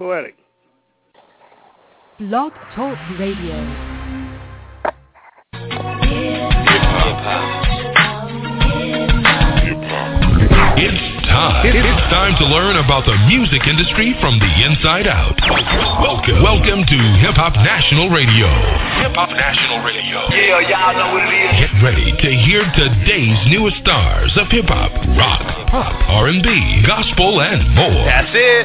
Poetic. Blog Talk Radio. It's time to learn about the music industry from the inside out. Welcome to Hip Hop National Radio. Hip Hop National Radio. Yeah, y'all know what it is. Get ready to hear today's newest stars of hip hop, rock, pop, R&B, gospel, and more. That's it.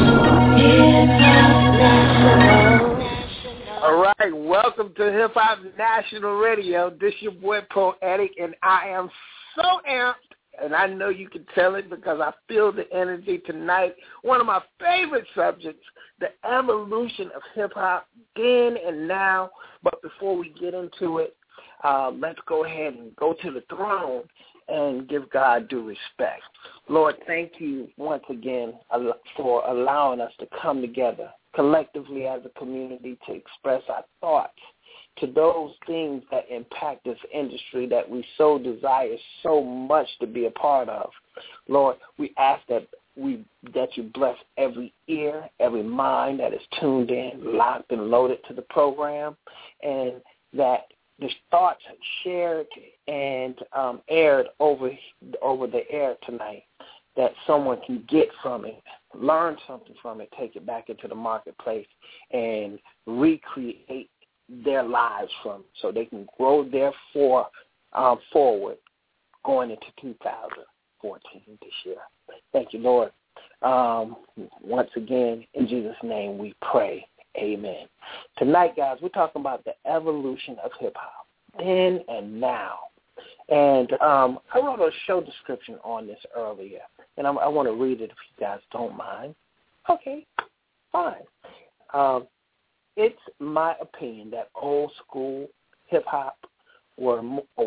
All right, welcome to Hip Hop National Radio. This your boy Poetic, and I am so amped. And I know you can tell it because I feel the energy tonight. One of my favorite subjects, the evolution of hip-hop then and now. But before we get into it, let's go ahead and go to the throne and give God due respect. Lord, thank you once again for allowing us to come together collectively as a community to express our thoughts to those things that impact this industry that we so desire so much to be a part of. Lord, we ask that you bless every ear, every mind that is tuned in, locked and loaded to the program, and that the thoughts shared and aired over the air tonight, that someone can get from it, learn something from it, take it back into the marketplace, and recreate their lives from, so they can grow therefore forward going into 2014 this year. Thank you, Lord. Once again, in Jesus' name we pray. Amen. Tonight, guys, we're talking about the evolution of hip-hop, then and now. And I wrote a show description on this earlier, and I want to read it if you guys don't mind. Okay, fine. It's my opinion that old school hip hop were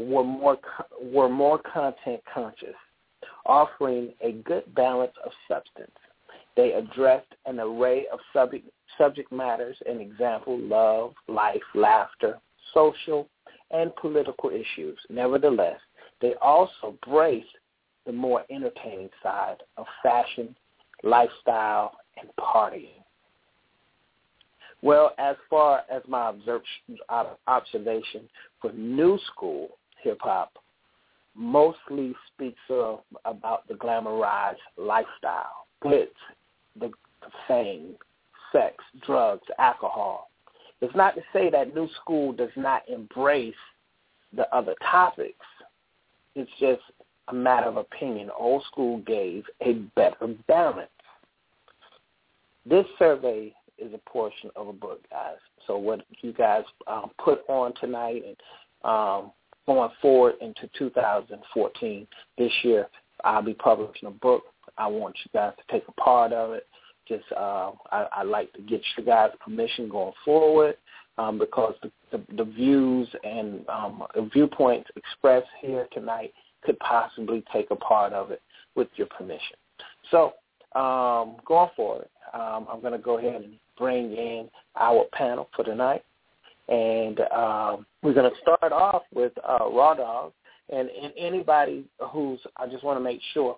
more content conscious, offering a good balance of substance. They addressed an array of subject matters, an example, love, life, laughter, social, and political issues. Nevertheless, they also braced the more entertaining side of fashion, lifestyle, and partying. Well, as far as my observation for new school hip-hop, mostly speaks about the glamorized lifestyle, glitz, the fame, sex, drugs, alcohol. It's not to say that new school does not embrace the other topics. It's just a matter of opinion. Old school gave a better balance. This survey is a portion of a book, guys. So what you guys put on tonight and going forward into 2014, this year, I'll be publishing a book. I want you guys to take a part of it. Just I like to get you guys' permission going forward because the views and viewpoints expressed here tonight could possibly take a part of it with your permission. So going forward, I'm going to go ahead and bring in our panel for tonight. And we're going to start off with Raw Dog. And anybody who's, I just want to make sure,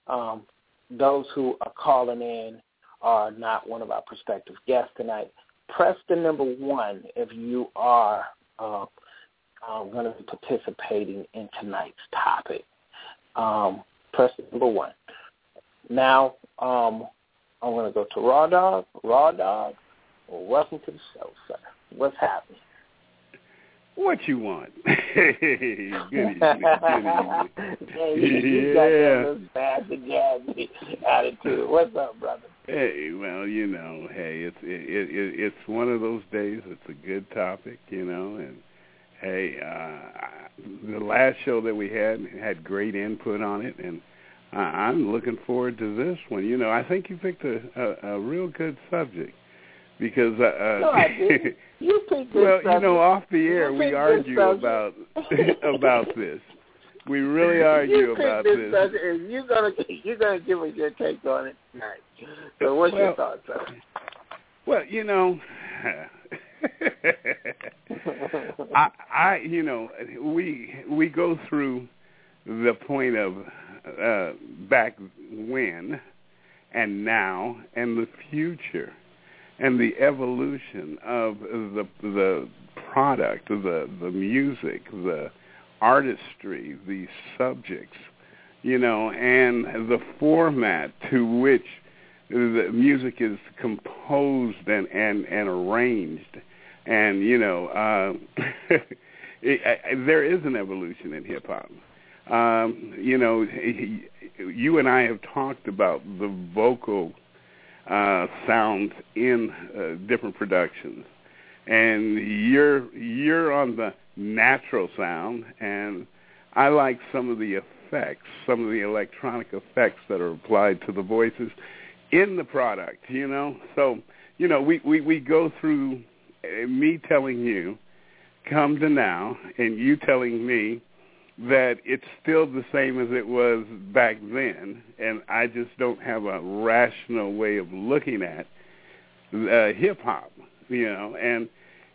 those who are calling in are not one of our prospective guests tonight. Press the number 1 if you are going to be participating in tonight's topic. Press the number 1. Now, I'm going to go to Raw Dog. Raw Dog, well, welcome to the show, sir. What's happening? What you want? Good evening. Good evening. You got that little bad attitude. What's up, brother? Hey, well, you know, hey, it's one of those days. It's a good topic, you know, and hey, the last show that we had great input on it, and I'm looking forward to this one. You know, I think you picked a real good subject because no, I didn't. You picked this subject. You know, off the air we argue about this. We really argue about this. And you're gonna give us your take on it tonight. So what's your thoughts on it? Well, you know, we go through the point of back when and now and the future. and the evolution of the product, the music, the artistry, the subjects, and the format to which the music is composed and arranged. And, there is an evolution in hip-hop. You and I have talked about the vocal sounds in different productions. And you're on the natural sound, and I like some of the effects, some of the electronic effects that are applied to the voices in the product, So, we go through me telling you, come to now, and you telling me that it's still the same as it was back then, and I just don't have a rational way of looking at hip-hop, and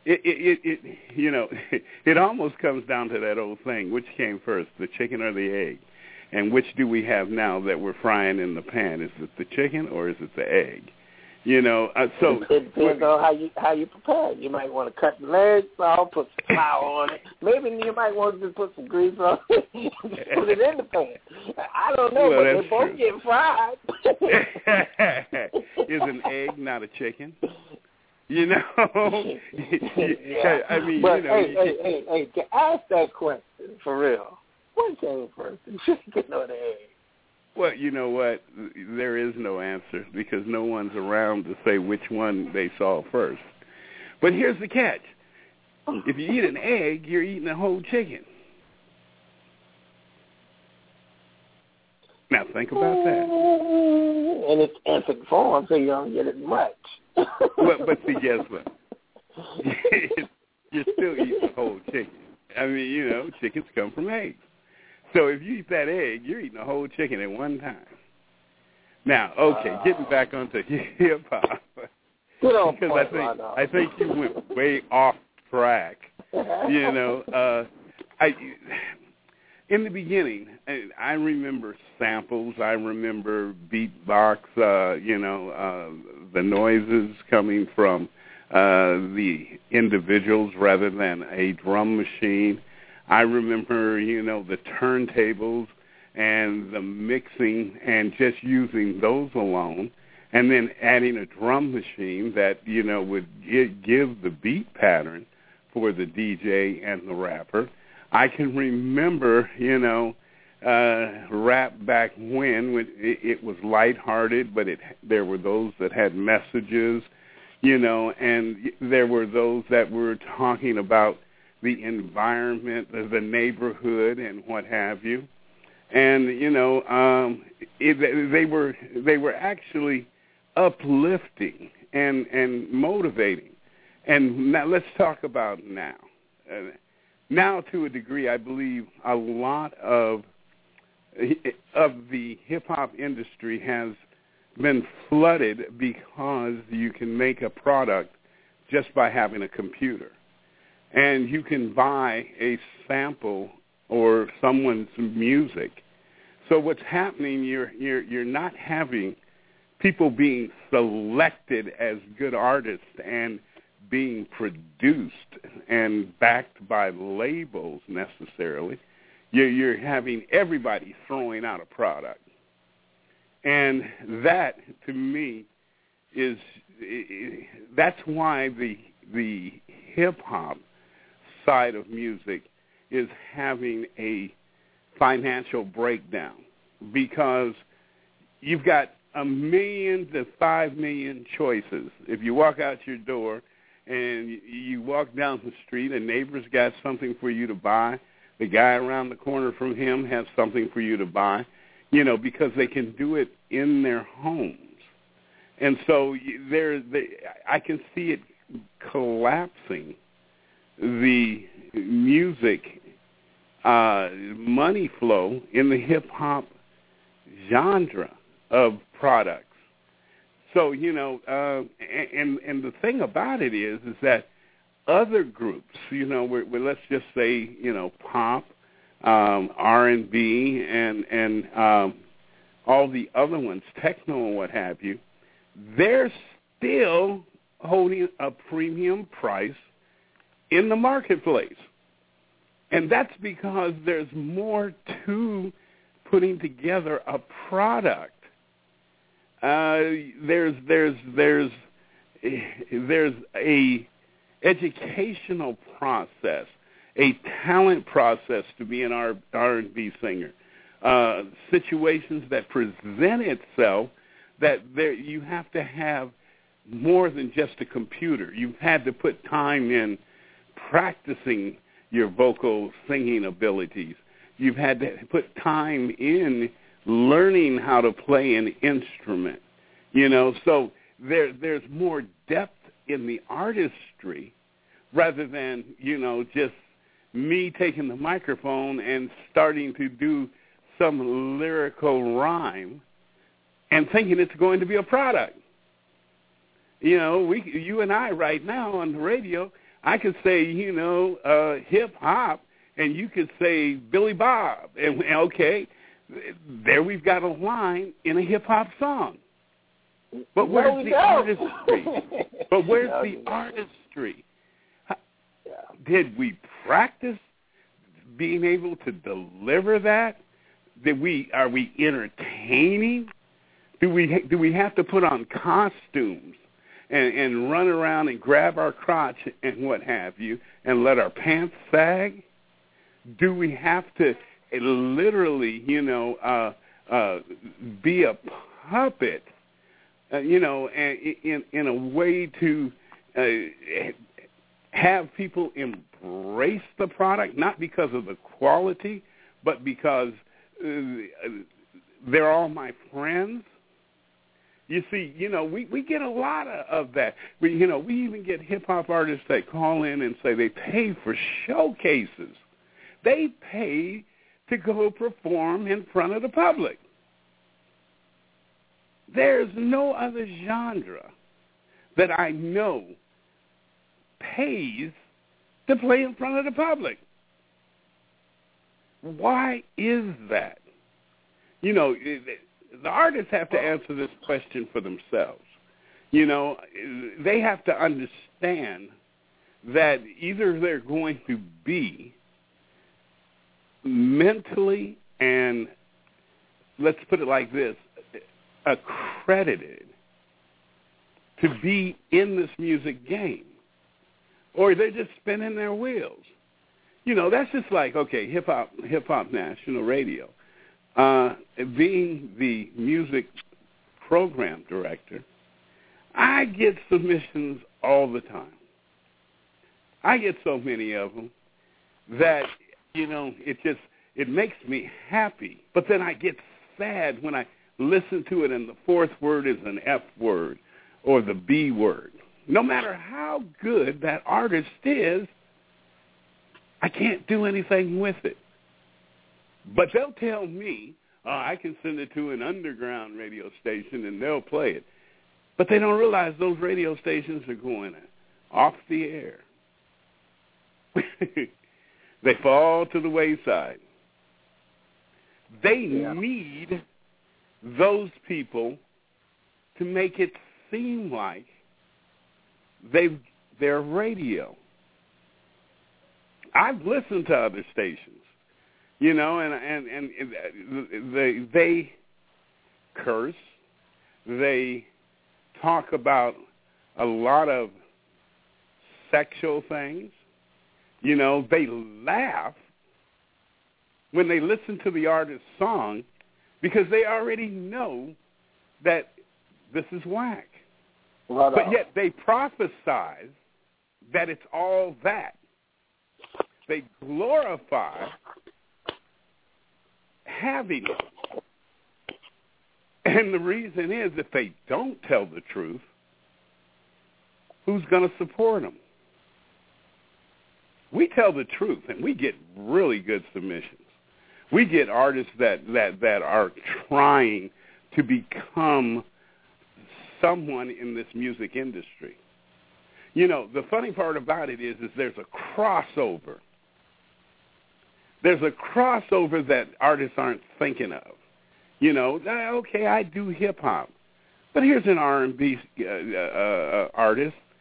it almost comes down to that old thing, which came first, the chicken or the egg? And which do we have now that we're frying in the pan? Is it the chicken or is it the egg? So it depends on how you prepare. You might want to cut the legs off, put some flour on it. Maybe you might want to just put some grease on it and just put it in the pan. I don't know, but they both get fried. Is an egg not a chicken? Yeah. I mean, but hey, to ask that question for real, what came first, the chicken or the egg? Well, you know what? There is no answer because no one's around to say which one they saw first. But here's the catch. If you eat an egg, you're eating a whole chicken. Now, think about that. And it's infant form, so you don't get it much. But see, guess what? You're still eating a whole chicken. I mean, chickens come from eggs. So if you eat that egg, you're eating a whole chicken at one time. Now, okay, getting back onto hip-hop. Because I think you went way off track. In the beginning, I remember samples. I remember beatbox, the noises coming from the individuals rather than a drum machine. I remember, the turntables and the mixing and just using those alone, and then adding a drum machine that, would give the beat pattern for the DJ and the rapper. I can remember, rap back when it was lighthearted, but there were those that had messages, and there were those that were talking about the environment, the neighborhood, and what have you. And, they were actually uplifting and motivating. And now let's talk about now. Now, to a degree, I believe a lot of the hip-hop industry has been flooded because you can make a product just by having a computer. And you can buy a sample or someone's music. So what's happening, you're not having people being selected as good artists and being produced and backed by labels necessarily. You're having everybody throwing out a product. And that, to me, that's why the hip-hop side of music is having a financial breakdown because you've got 1 million to 5 million choices. If you walk out your door and you walk down the street, a neighbor's got something for you to buy, the guy around the corner from him has something for you to buy, because they can do it in their homes. And so I can see it collapsing the music money flow in the hip-hop genre of products. So, and the thing about it is that other groups, where let's just say, pop, R&B, and all the other ones, techno and what have you, they're still holding a premium price in the marketplace. And that's because there's more to putting together a product. There's a educational process, a talent process to be an R&B singer. Situations that present itself that you have to have more than just a computer. You've had to put time in practicing your vocal singing abilities. You've had to put time in learning how to play an instrument. So there's more depth in the artistry rather than, just me taking the microphone and starting to do some lyrical rhyme and thinking it's going to be a product. You and I right now on the radio, I could say, hip-hop, and you could say Billy Bob. And, okay, there we've got a line in a hip-hop song. But where's the artistry? But where's the artistry? Did we practice being able to deliver that? Are we entertaining? Do we have to put on costumes and run around and grab our crotch and what have you and let our pants sag? Do we have to literally, be a puppet, in a way to have people embrace the product, not because of the quality, but because they're all my friends? You see, we get a lot of that. We even get hip-hop artists that call in and say they pay for showcases. They pay to go perform in front of the public. There's no other genre that I know pays to play in front of the public. Why is that? The artists have to answer this question for themselves. They have to understand that either they're going to be mentally and, let's put it like this, accredited to be in this music game, or they're just spinning their wheels. That's just like, okay, Hip Hop National Radio. Being the music program director, I get submissions all the time. I get so many of them that, it makes me happy. But then I get sad when I listen to it and the fourth word is an F word or the B word. No matter how good that artist is, I can't do anything with it. But they'll tell me, I can send it to an underground radio station and they'll play it. But they don't realize those radio stations are going off the air. They fall to the wayside. They need those people to make it seem like they're radio. I've listened to other stations, and they curse. They talk about a lot of sexual things. They laugh when they listen to the artist's song because they already know that this is whack. Right but on. Yet they prophesize that it's all that. They glorify having it. And the reason is if they don't tell the truth, who's going to support them? We tell the truth, and we get really good submissions. We get artists that are trying to become someone in this music industry. The funny part about it is there's a crossover. There's a crossover that artists aren't thinking of. Okay, I do hip-hop, but here's an R&B artist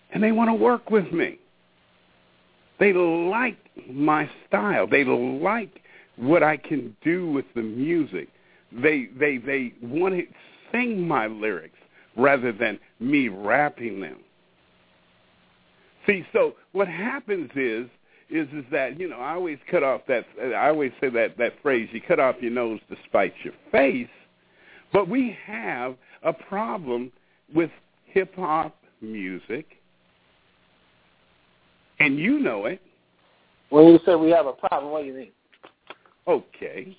and they want to work with me. They like my style. They like what I can do with the music. They want to sing my lyrics rather than me rapping them. See, so what happens is that, you know, I always say that phrase, you cut off your nose to spite your face, but we have a problem with hip-hop music, and you know it. When you say we have a problem, what do you mean? Okay.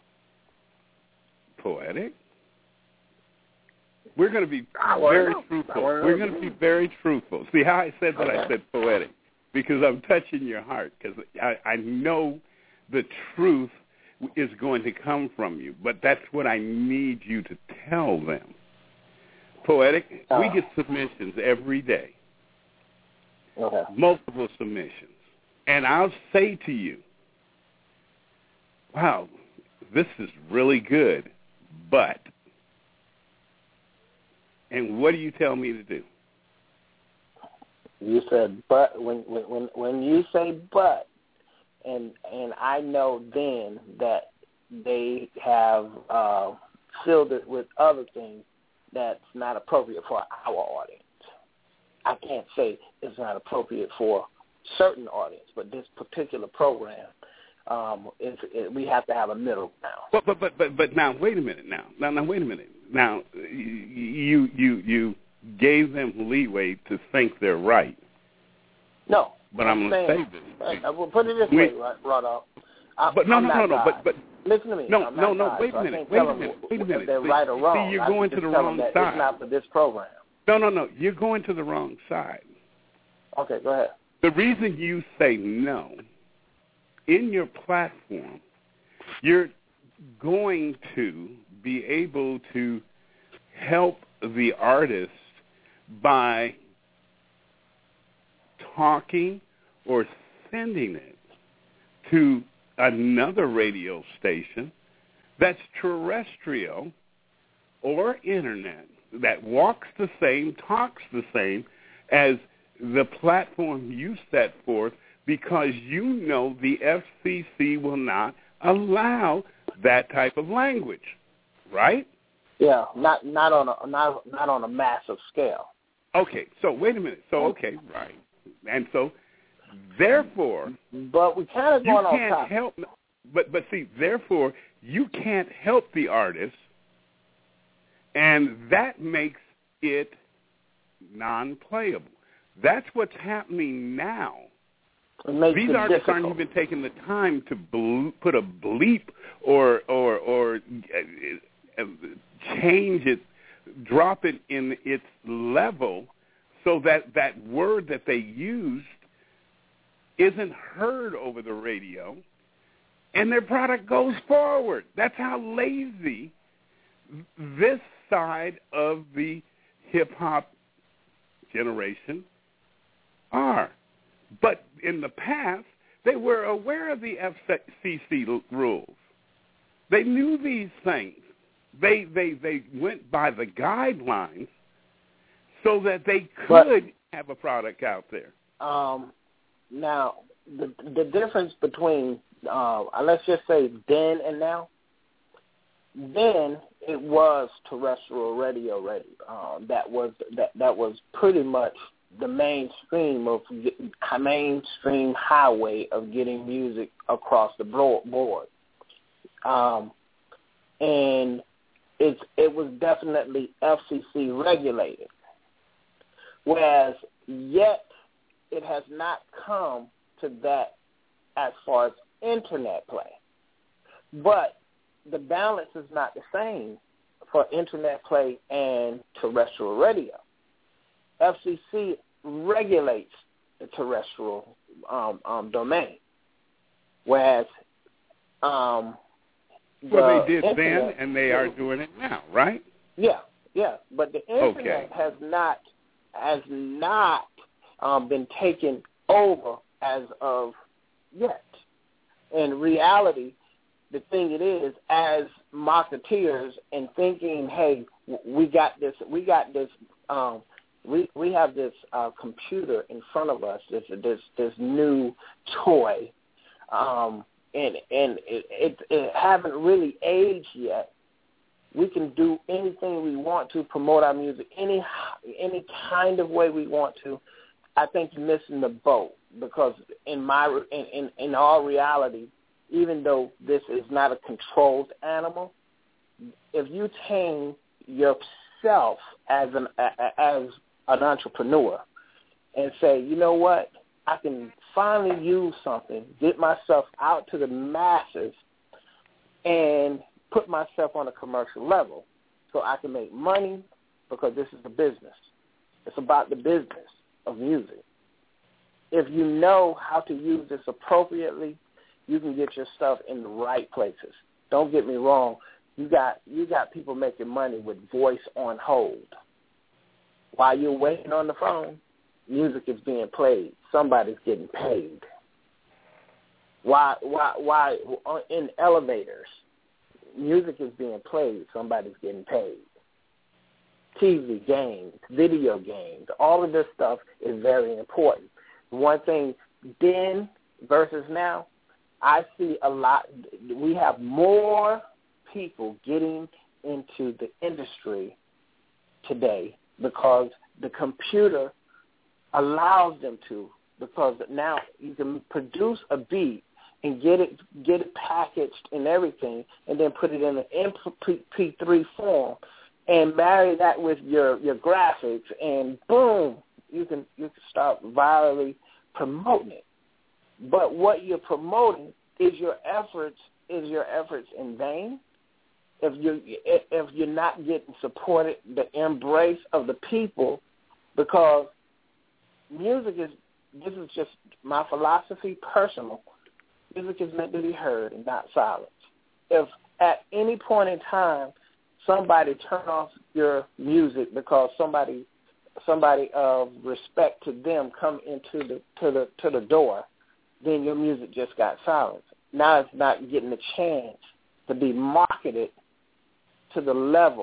Poetic. We're going to be very truthful. We're going to be very truthful. See how I said that? I said poetic because I'm touching your heart, because I know the truth is going to come from you, but that's what I need you to tell them. Poetic, we get submissions every day, multiple submissions, and I'll say to you, wow, this is really good, but, and what do you tell me to do? You said but. When you say but, and I know then that they have filled it with other things that's not appropriate for our audience. I can't say it's not appropriate for certain audience, but this particular program, we have to have a middle ground. But now wait a minute. Now wait a minute. Now you gave them leeway to think they're right. No, but I'm going to say this. We'll put it this way, Rodolph. But no. But listen to me. No. Wait a minute. They're right or wrong. See, you're going to the wrong side. It's not for this program. No. You're going to the wrong side. Okay, go ahead. The reason you say no, in your platform, you're going to be able to help the artist by talking or sending it to another radio station that's terrestrial or internet, that walks the same, talks the same as the platform you set forth, because you know the FCC will not allow that type of language, right? Yeah, not on a massive scale. Okay, so wait a minute. So okay, right, and so therefore, but we kind of going you can't help. But see, therefore, you can't help the artist, and that makes it non-playable. That's what's happening now. These artists aren't even taking the time to put a bleep or change it, drop it in its level so that that word that they used isn't heard over the radio, and their product goes forward. That's how lazy this side of the hip-hop generation are. But in the past, they were aware of the FCC rules. They knew these things. They went by the guidelines so that they could have a product out there. Now, the difference between, let's just say then and now, then it was terrestrial radio. That was pretty much the mainstream highway of getting music across the board, and it was definitely FCC regulated. Whereas yet it has not come to that as far as internet play, but the balance is not the same for internet play and terrestrial radio. FCC regulates the terrestrial domain, whereas they did then, and they are doing it now, right? Yeah. But the internet has not been taken over as of yet. In reality, the thing it is, as marketeers and thinking, hey, we got this we have this computer in front of us, this new toy, and it haven't really aged yet. We can do anything we want to, promote our music any kind of way we want to. I think you're missing the boat, because in all reality, even though this is not a controlled animal, if you tame yourself as an entrepreneur and say, you know what, I can finally use something, get myself out to the masses, and put myself on a commercial level so I can make money, because this is a business. It's about the business of music. If you know how to use this appropriately, you can get your stuff in the right places. Don't get me wrong. You got people making money with voice on hold. While you're waiting on the phone, music is being played. Somebody's getting paid. Why in elevators, music is being played. Somebody's getting paid. TV, games, video games, all of this stuff is very important. One thing then versus now, I see a lot. We have more people getting into the industry today because the computer allows them to, because now you can produce a beat and get it packaged and everything, and then put it in an MP3 form and marry that with your graphics, and boom, you can start virally promoting it. But what you're promoting is your efforts in vain. If you're not getting supported, the embrace of the people, because music is, this is just my philosophy, personal. Music is meant to be heard and not silenced. If at any point in time somebody turn off your music because somebody of respect to them come into the door, then your music just got silenced. Now it's not getting a chance to be marketed to that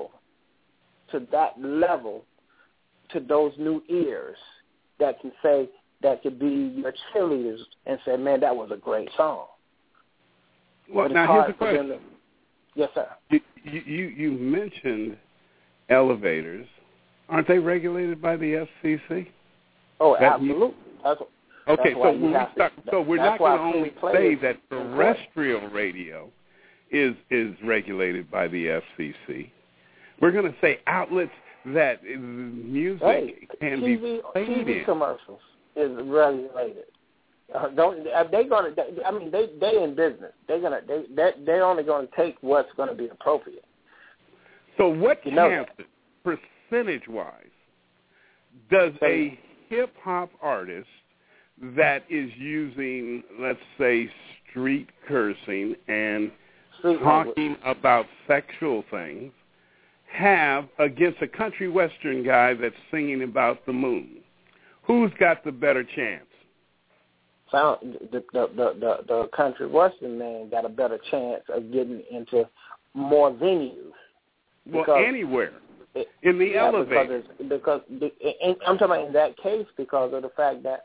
level, to those new ears that can say, that could be your cheerleaders and say, man, that was a great song. Well, now here's the question. Yes, sir. You mentioned elevators. Aren't they regulated by the FCC? Oh, absolutely. Okay, so we're not going to only say that terrestrial radio is regulated by the FCC. We're going to say outlets that music can be played in. TV commercials is regulated. They in business. They're only going to take what's going to be appropriate. So what chances, percentage-wise, does a hip-hop artist that is using, let's say, street cursing and talking about sexual things have against a country western guy that's singing about the moon? Who's got the better chance? The country western man got a better chance of getting into more venues. Well, anywhere. In the elevator. Because I'm talking about in that case because of the fact that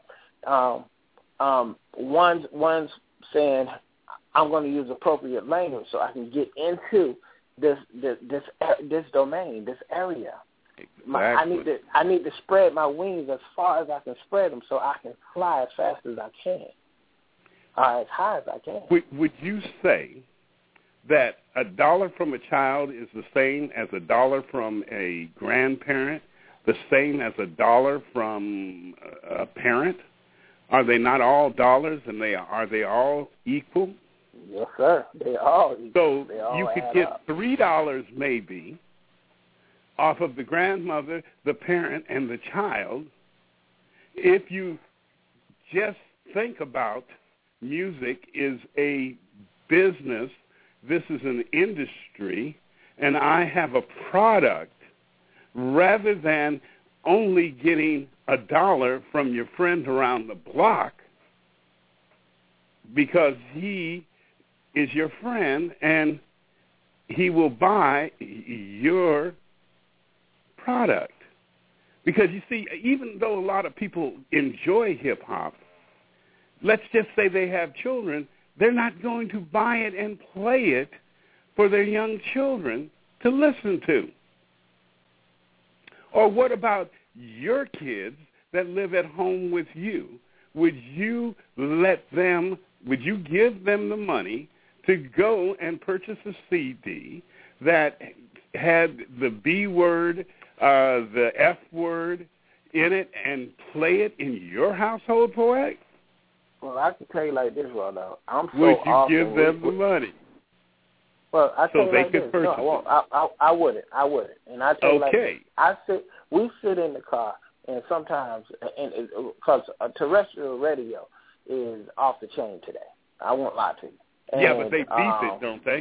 one's saying, I'm going to use appropriate language so I can get into this domain, this area. Exactly. I need to spread my wings as far as I can spread them so I can fly as fast as I can, or as high as I can. Would you say that $1 from a child is the same as $1 from a grandparent, the same as $1 from a parent? Are they not all dollars, and are they all equal? Yes, sir. They all equal. So you could get $3 maybe off of the grandmother, the parent, and the child if you just think about music is a business. This is an industry, and I have a product, rather than only getting $1 from your friend around the block because he is your friend and he will buy your product. Because, you see, even though a lot of people enjoy hip-hop, let's just say they have children, they're not going to buy it and play it for their young children to listen to. Or what about your kids that live at home with you? Would you give them the money to go and purchase a CD that had the B word, the F word in it, and play it in your household, Poetic? Well, I can tell you like this, Rollo. Would you give them the money? Well, I tell so you they like could this. purchase I wouldn't. And I tell you like okay. this. We sit in the car, and sometimes, because terrestrial radio is off the chain today. I won't lie to you. And, yeah, but they beep it, don't they?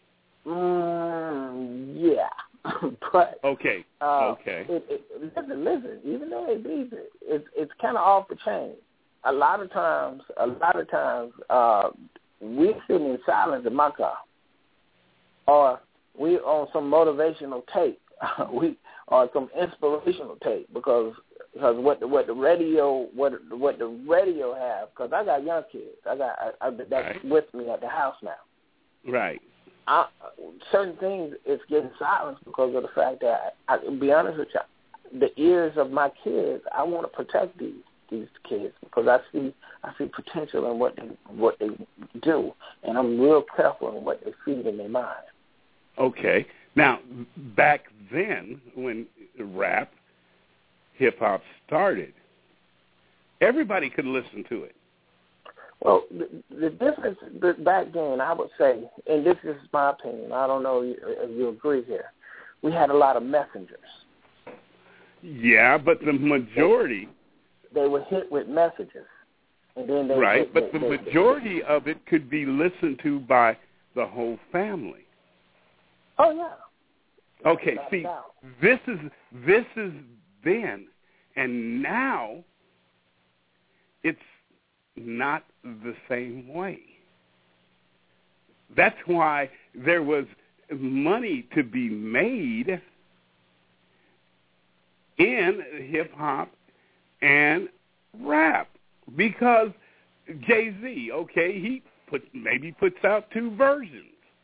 Yeah, but okay. Listen. Even though they beep it, it's kind of off the chain. A lot of times, we're sitting in silence in my car, or we on some motivational tape, or some inspirational tape, because what the radio have, because I got young kids, that's right. With me at the house now. Right. Certain things it's getting silenced because of the fact that I'll be honest with you, the ears of my kids, I want to protect these kids because I see potential in what they do, and I'm real careful in what they feed in their mind. Okay. Now, back then when rap, hip-hop started, everybody could listen to it. Well, the difference back then, I would say, and this is my opinion, I don't know if you agree here, we had a lot of messengers. Yeah, but the majority... They were hit with messages. And then the majority of it could be listened to by the whole family. Oh, yeah. Okay, see, this is then, and now it's not the same way. That's why there was money to be made in hip-hop and rap, because Jay-Z, okay, he puts out two versions.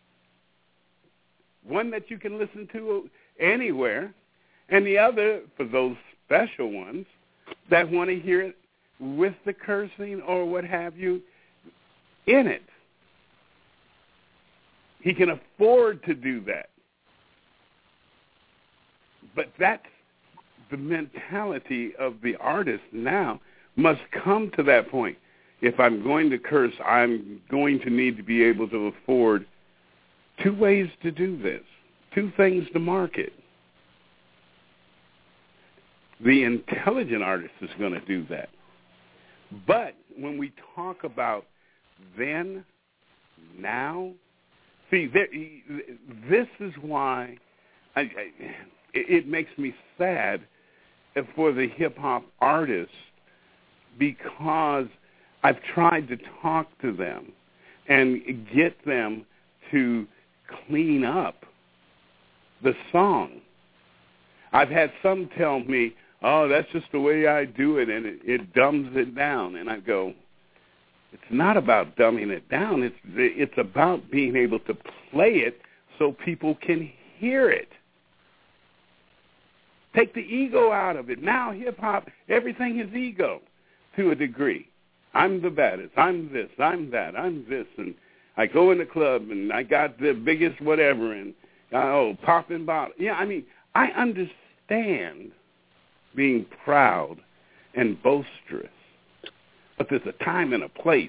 One that you can listen to anywhere, and the other for those special ones that want to hear it with the cursing or what have you in it. He can afford to do that. But that's the mentality of the artist now, must come to that point. If I'm going to curse, I'm going to need to be able to afford two ways to do this, two things to market. The intelligent artist is going to do that. But when we talk about then, now, see, this is why it makes me sad for the hip-hop artists, because I've tried to talk to them and get them to clean up the song. I've had some tell me, oh, that's just the way I do it, and it dumbs it down. And I go, it's not about dumbing it down. It's about being able to play it so people can hear it. Take the ego out of it. Now hip-hop, everything is ego to a degree. I'm the baddest. I'm this. I'm that. I'm this. And I go in the club, and I got the biggest whatever, and, popping bottles. Yeah, I mean, I understand being proud and boisterous, but there's a time and a place.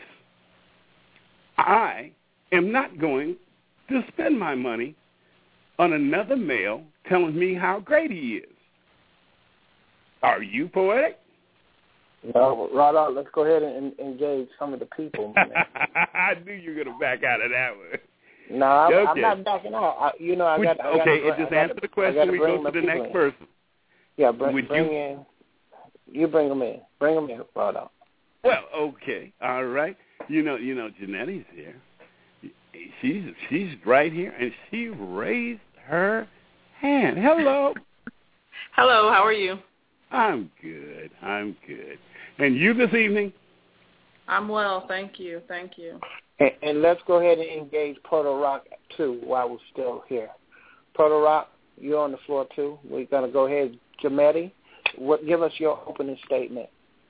I am not going to spend my money on another male telling me how great he is. Are you, Poetic? No, Rod, let's go ahead and engage some of the people. I knew you were going to back out of that one. No, I'm not backing out. Just answer the question. We go to the next person. Yeah, bring them in. Bring them in, Rod. Well, okay, all right. Janette's here. She's right here, and she raised her hand. Hello. Hello, how are you? I'm good. And you this evening? I'm well, thank you. And let's go ahead and engage Puerto Rock, too, while we're still here. Puerto Rock, you're on the floor, too. We're going to go ahead. Jametti, give us your opening statement.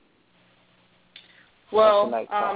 Well,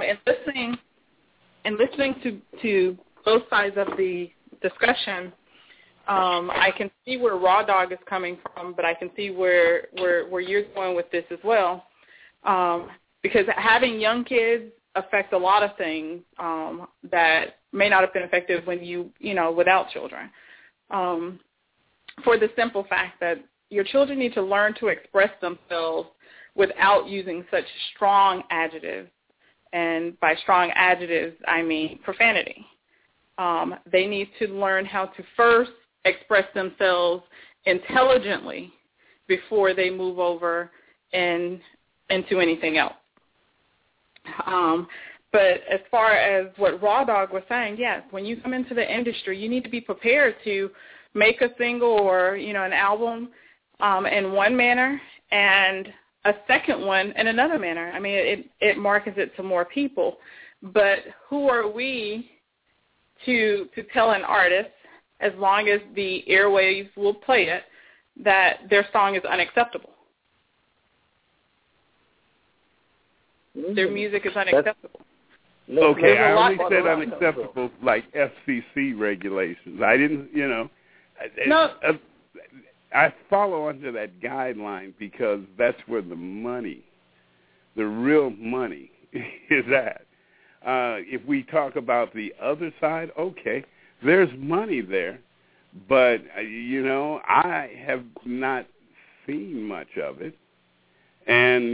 in listening to both sides of the discussion, I can see where Raw Dog is coming from, but I can see where you're going with this as well. Because having young kids affects a lot of things that may not have been effective when without children. For the simple fact that your children need to learn to express themselves without using such strong adjectives. And by strong adjectives, I mean profanity. They need to learn how to first express themselves intelligently before they move over into anything else. But as far as what Raw Dog was saying, yes, when you come into the industry, you need to be prepared to make a single or, an album in one manner and a second one in another manner. I mean, it markets it to more people. But who are we to tell an artist, as long as the airwaves will play it, that their song is unacceptable? Their music is unacceptable. Okay, I only said unacceptable like FCC regulations. I didn't, No. I follow under that guideline because that's where the real money is at. If we talk about the other side, okay, there's money there, but, I have not seen much of it. And,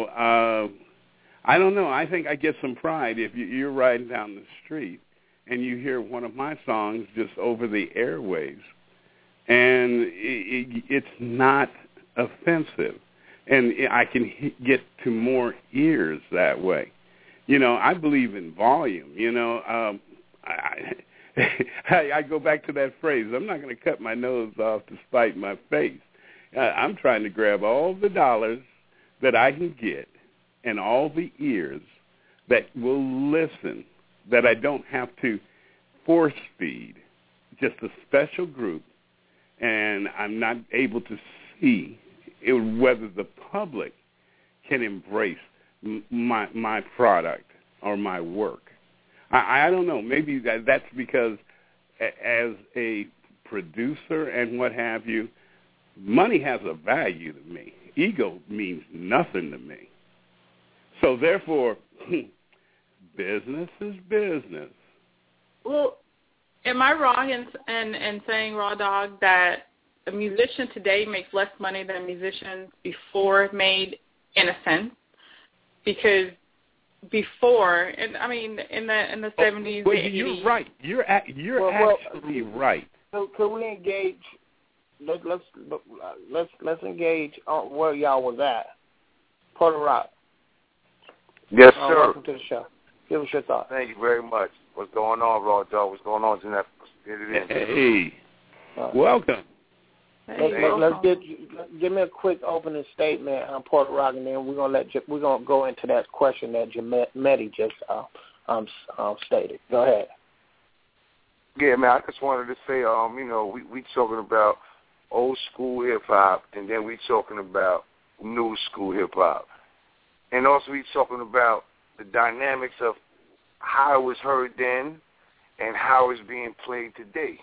I don't know. I think I get some pride if you're riding down the street and you hear one of my songs just over the airwaves, and it's not offensive, and I can get to more ears that way. I believe in volume. I go back to that phrase, I'm not going to cut my nose off to spite my face. I'm trying to grab all the dollars that I can get and all the ears that will listen, that I don't have to force feed just a special group, and I'm not able to see whether the public can embrace my product or my work. I don't know. Maybe that's because as a producer and what have you, money has a value to me. Ego means nothing to me. So therefore, business is business. Well, am I wrong in saying, Raw Dog, that a musician today makes less money than musicians before made, in a sense? Because before, and I mean, in the 70s, well, the 80s. You're right. You're actually right. So could we engage? Let's engage on where y'all was at. Puerto Rock. Yes, sir. Welcome to the show. Give us your thoughts. Thank you very much. What's going on, Raw Dog? What's going on, Jeanette? Hey, welcome. Let's give me a quick opening statement on Puerto Rock, and then we're gonna go into that question that Jametti just stated. Go ahead. Yeah, man. I just wanted to say, we talking about old school hip hop, and then we talking about new school hip hop, and also we talking about the dynamics of how it was heard then and how it's being played today.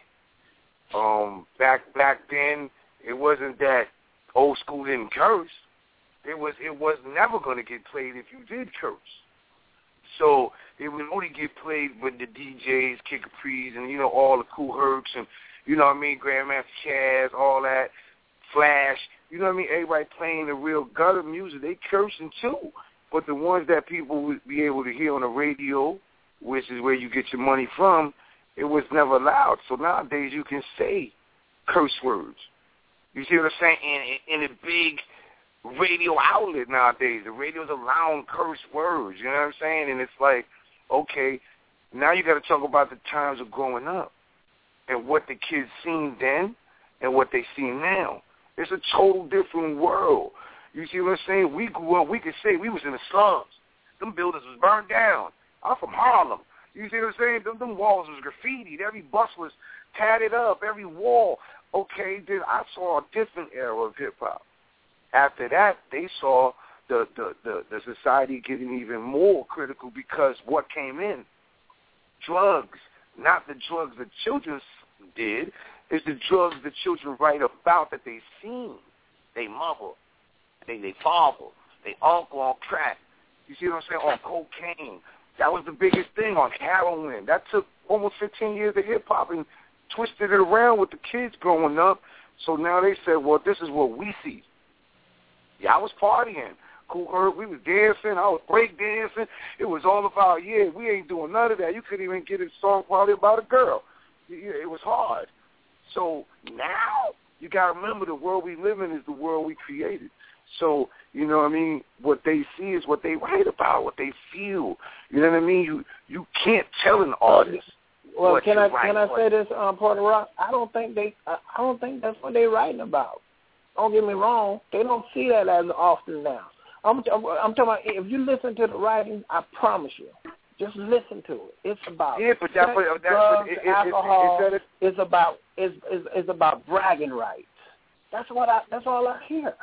Back then, it wasn't that old school didn't curse. It was never going to get played if you did curse. So it would only get played with the DJs, Kid Capri's, and all the Cool Hercs, and Grandmaster Chaz, all that, Flash. Everybody playing the real gutter music. They cursing too, but the ones that people would be able to hear on the radio, which is where you get your money from, it was never allowed. So nowadays you can say curse words. You see what I'm saying? In a big radio outlet nowadays, the radio's allowing curse words. You know what I'm saying? And it's like, okay, now you got to talk about the times of growing up and what the kids seen then and what they see now. It's a total different world. You see what I'm saying? We grew up, we could say we was in the slums. Them buildings was burned down. I'm from Harlem. You see what I'm saying? Them walls was graffitied. Every bus was tatted up, every wall. Okay, then I saw a different era of hip-hop. After that, they saw the society getting even more critical because what came in? Drugs. Not the drugs the children did. It's the drugs the children write about that they seen. They mother, they father, they uncle on crack. You see what I'm saying? On cocaine. That was the biggest thing, on heroin. That took almost 15 years of hip-hop and twisted it around with the kids growing up. So now they said, well, this is what we see. Yeah, I was partying. Kool Herc, we was dancing. I was break dancing. It was all about, we ain't doing none of that. You couldn't even get a song probably about a girl. It was hard. So now you got to remember the world we live in is the world we created. So, you know what I mean, what they see is what they write about, what they feel. You know what I mean? You can't tell an artist. Well, can I say this, Porter Rock? I don't think that's what they're writing about. Don't get me wrong. They don't see that as often now. I'm talking about if you listen to the writing, I promise you, just listen to it. It's about drugs, alcohol. It's about bragging rights. That's all I hear.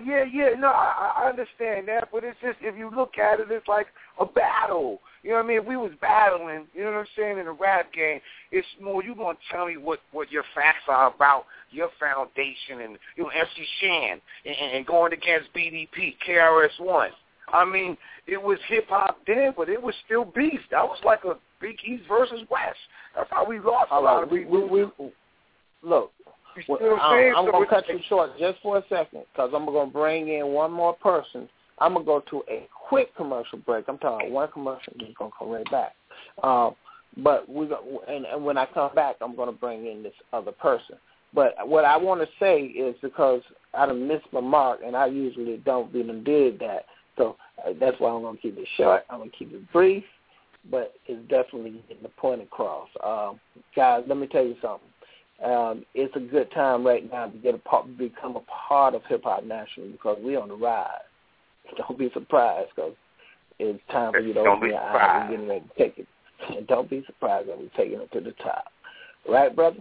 I understand that, but it's just if you look at it, it's like a battle. You know what I mean? If we was battling, you know what I'm saying, in a rap game, it's more you gonna tell me what your facts are about your foundation and MC Shan and going against BDP, KRS-One. I mean, it was hip hop then, but it was still beef. That was like a Big East versus West. That's how we lost a lot of people. Look. I'm going to cut you short just for a second because I'm going to bring in one more person. I'm going to go to a quick commercial break. I'm talking one commercial, and we're going to come right back. But and when I come back, I'm going to bring in this other person. But what I want to say is because I done missed my mark, and I usually don't even do that. So that's why I'm going to keep it short. I'm going to keep it brief, but it's definitely getting the point across. Guys, let me tell you something. It's a good time right now to become a part of Hip Hop National because we're on the rise. Don't be surprised because it's time for you to open your eyes and getting ready to take it. And don't be surprised that we're taking it to the top. Right, brother?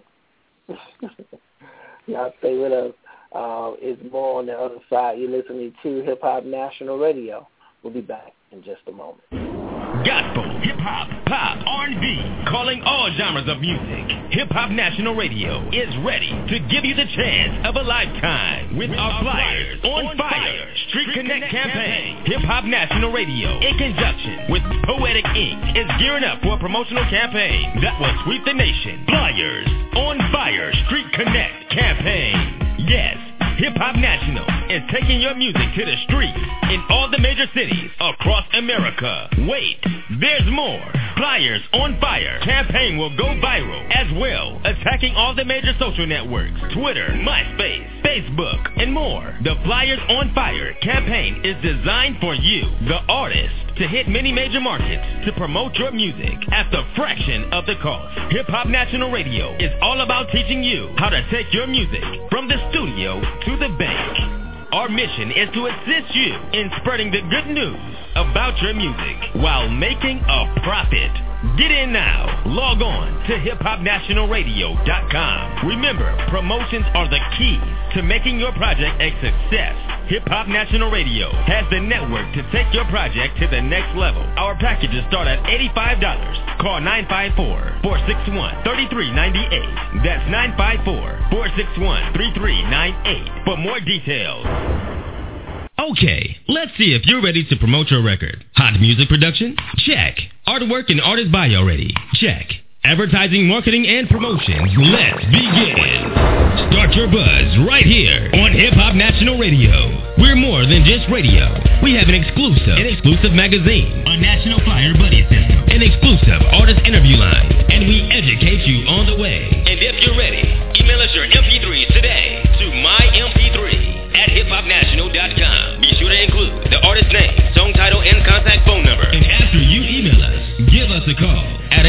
Y'all stay with us. It's more on the other side. You're listening to Hip Hop National Radio. We'll be back in just a moment. Gospel, hip-hop, pop, R&B, calling all genres of music. Hip-Hop National Radio is ready to give you the chance of a lifetime with our Flyers on Fire Street Connect campaign. Hip-Hop National Radio, in conjunction with Poetic Ink, is gearing up for a promotional campaign that will sweep the nation. Flyers on Fire Street Connect campaign. Yes, Hip-Hop National is taking your music to the streets in all the major cities across America. Wait, there's more. Flyers on Fire campaign will go viral as well, attacking all the major social networks, Twitter, MySpace, Facebook, and more. The Flyers on Fire campaign is designed for you, the artist, to hit many major markets to promote your music at the fraction of the cost. Hip Hop National Radio is all about teaching you how to take your music from the studio to the bank. Our mission is to assist you in spreading the good news about your music while making a profit. Get in now. Log on to hiphopnationalradio.com. Remember, promotions are the key to making your project a success. Hip Hop National Radio has the network to take your project to the next level. Our packages start at $85. Call 954-461-3398. That's 954-461-3398 for more details. Okay, let's see if you're ready to promote your record. Hot music production? Check. Artwork and artist bio ready? Check. Advertising, marketing, and promotions. Let's begin. Start your buzz right here on Hip Hop National Radio. We're more than just radio. We have an exclusive magazine, a national flyer buddy system, an exclusive artist interview line, and we educate you on the way. And if you're ready, email us your MP3s today to mymp3@hiphopnational.com. Be sure to include the artist name, song title, and contact phone number. And after you email us, give us a call at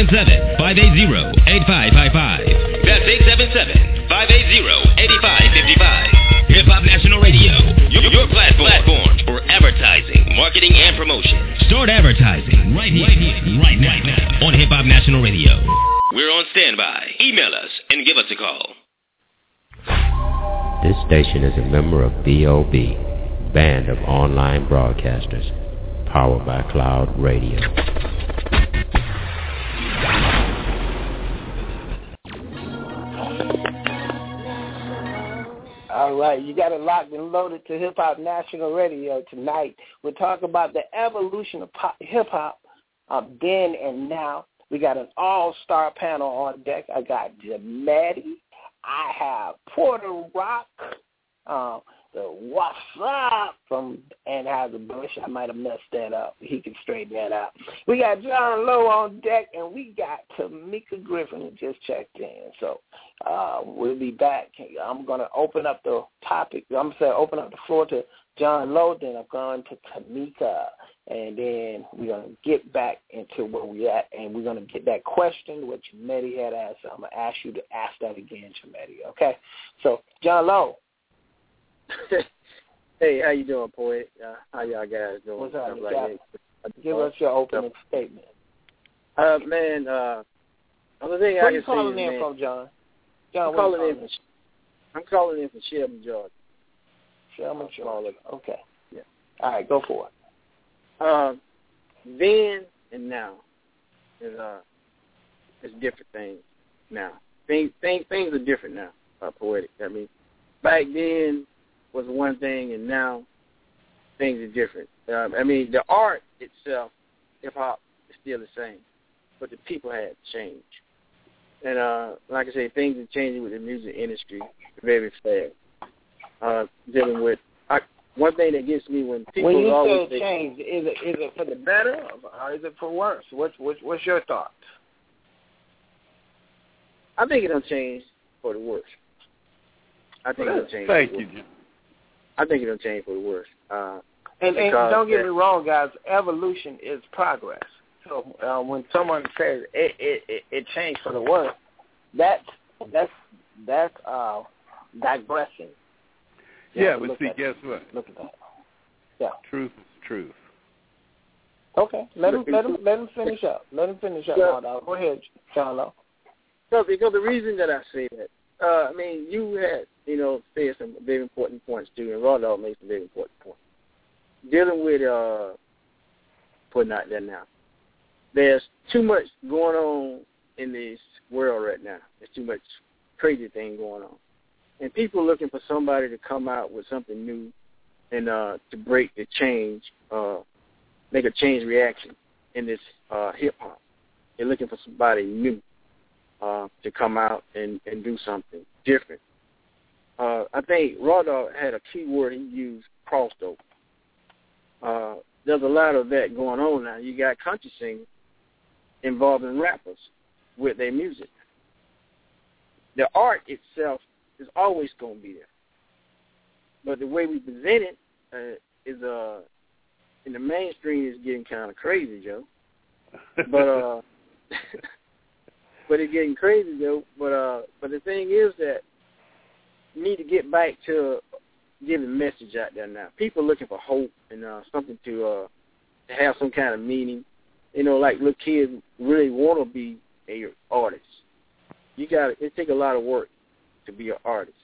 877-580-8555. That's 877-580-8555. Hip Hop National Radio, your platform marketing, and promotion. Start advertising right here, right now on Hip Hop National Radio. We're on standby. Email us and give us a call. This station is a member of B.O.B., Band of Online Broadcasters, powered by Cloud Radio. All right, you got it locked and loaded to Hip Hop National Radio tonight. We'll talk about the evolution of hip hop then and now. We got an all-star panel on deck. I got Jamedi. I have Porter Rock, the What's Up from Anheuser-Busch. I might have messed that up. He can straighten that out. We got John Lowe on deck, and we got Tamika Griffin who just checked in. So we'll be back. I'm going to open up the topic. I'm going to open up the floor to John Lowe, then I'm going to Tamika, and then we're going to get back into where we're at, and we're going to get that question which Jamedi had asked. So I'm going to ask you to ask that again, Jamedi, okay? So, John Lowe. Hey, how you doing, Poet? How y'all guys doing? What's up? Give us your opening statement. Man, the thing Where I you can calling say is, in man, from, John? I'm calling in from Shelby, Georgia. Shelby, Georgia. Okay. Yeah. All right, go for it. Then and now is different things now. Things are different now, Poetic. I mean, back then was one thing, and now things are different. I mean, the art itself, hip-hop, is still the same, but the people had changed. And like I say, things are changing with the music industry very fast. Dealing with one thing that gets me when people when you always say change, is it for the better or is it for worse? What's your thought? I think it'll change for the worse. I think it'll change. Thank you, Jim. I think it'll change for the worse. And don't get me wrong, guys. Evolution is progress. So when someone says it changed for the worse, that's digressing. Yeah, but see, guess what? Look at that. Yeah. Truth is truth. Okay, let him finish up. Let him finish up. Yeah. Go ahead, John Lowe. Because the reason that I say that, I mean, you had, said some very important points too, and Raw Dog made some very important points. Dealing with putting out there now. There's too much going on in this world right now. There's too much crazy thing going on. And people looking for somebody to come out with something new and to break the change, make a change reaction in this hip-hop. They're looking for somebody new to come out and do something different. I think Raw Dog had a key word he used, crossover. There's a lot of that going on now. You got country singers involving rappers with their music. The art itself is always going to be there. But the way we present it is in the mainstream is getting kind of crazy, Joe. But but it's getting crazy, though. But the thing is that you need to get back to giving a message out there now. People looking for hope and something to have some kind of meaning. Like little kids really want to be an artist. It takes a lot of work to be an artist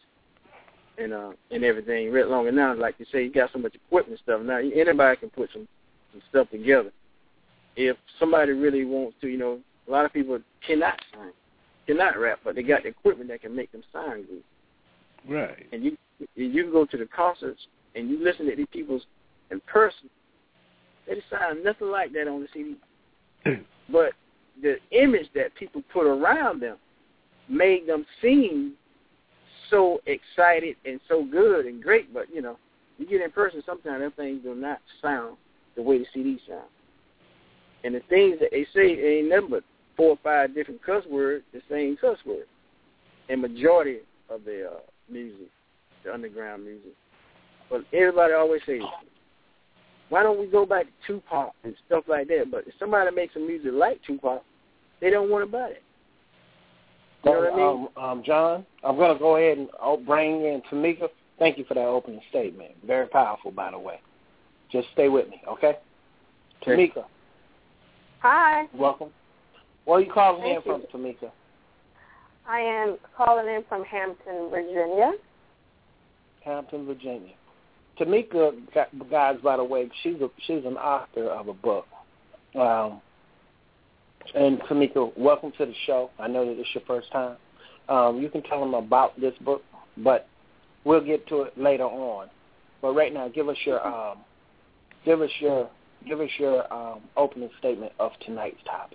and everything. Real long and now, like you say, you got so much equipment and stuff. Now anybody can put some stuff together. If somebody really wants to, a lot of people cannot sing, cannot rap, but they got the equipment that can make them sound good. Right. And you can go to the concerts and you listen to these people in person. They sound nothing like that on the CD. But the image that people put around them made them seem so excited and so good and great. But, you get in person, sometimes them things do not sound the way the CD sound. And the things that they say ain't nothing but 4 or 5 different cuss words, the same cuss word. And majority of the music, the underground music. But everybody always says, why don't we go back to Tupac and stuff like that? But if somebody makes some music like Tupac, they don't want to buy it. You know what I mean? John, I'm going to go ahead and bring in Tamika. Thank you for that opening statement. Very powerful, by the way. Just stay with me, okay? Tamika. Hi. Welcome. Where are you calling in from, Tamika? I am calling in from Hampton, Virginia. Hampton, Virginia. Tamika, guys, by the way, she's an author of a book. And Tamika, welcome to the show. I know that it's your first time. You can tell them about this book, but we'll get to it later on. But right now, give us your opening statement of tonight's topic.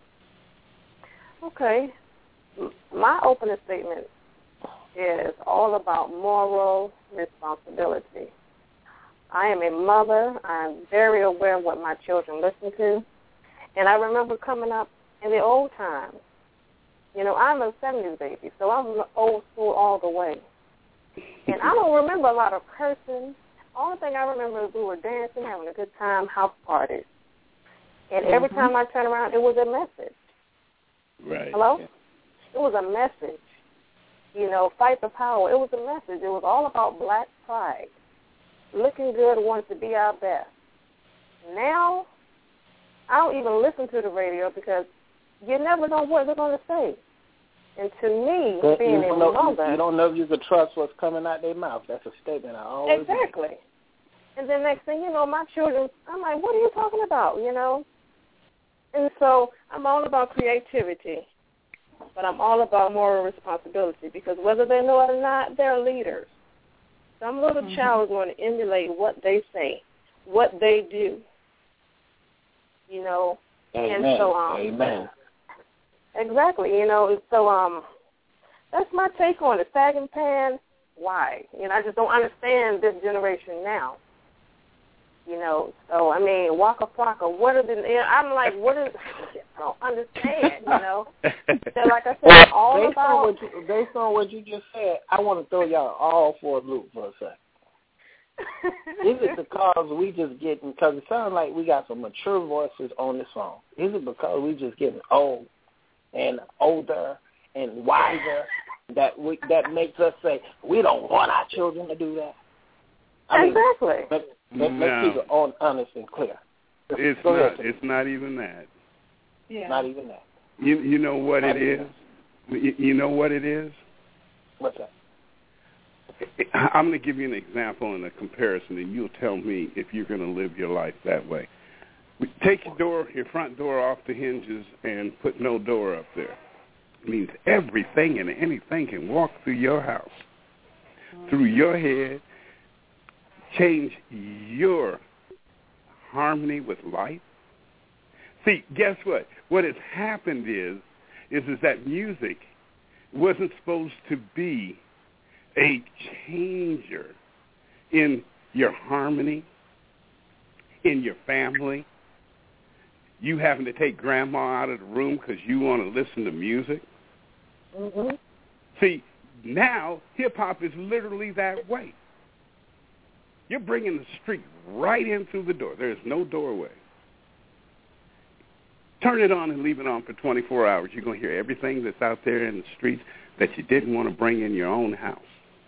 Okay. My opening statement is all about moral responsibility. I am a mother. I'm very aware of what my children listen to. And I remember coming up in the old times. You know, I'm a 70s baby, so I'm old school all the way. And I don't remember a lot of cursing. Only thing I remember is we were dancing, having a good time, house parties. And every time I turn around, it was a message. Right. Hello? Yeah. It was a message. You know, fight the power. It was a message. It was all about black pride. Looking good, wanting to be our best. Now, I don't even listen to the radio because you never know what they're going to say. And to me, being a mother... You don't know if you can trust what's coming out their mouth. That's a statement I always Exactly. Make. And then next thing you know, my children, I'm like, what are you talking about, you know? And so I'm all about creativity, but I'm all about moral responsibility because whether they know it or not, they're leaders. Some little child is going to emulate what they say, what they do, you know. Amen. And so, Amen. Exactly, you know. So that's my take on it. Sagging pants, why? You know, I just don't understand this generation now. You know, so, I mean, Waka Flocka, what are the, I'm like, what is, I don't understand, you know. So like I said, all based about. Based on what you just said, I want to throw y'all all for a loop for a second. Is it because we just getting, because it sounds like we got some mature voices on this song. Is it because we just getting old and older and wiser that makes us say, we don't want our children to do that? I mean, exactly. Let's keep it honest and clear. It's not even that. Yeah. Not even that. You know what it is? You know what it is? What's that? I'm going to give you an example and a comparison, and you'll tell me if you're going to live your life that way. Take your front door off the hinges and put no door up there. It means everything and anything can walk through your house, through your head, change your harmony with life. See, guess what? What has happened is that music wasn't supposed to be a changer in your harmony, in your family. You having to take grandma out of the room because you want to listen to music. Mm-hmm. See, now hip-hop is literally that way. You're bringing the street right in through the door. There's no doorway. Turn it on and leave it on for 24 hours. You're going to hear everything that's out there in the streets that you didn't want to bring in your own house.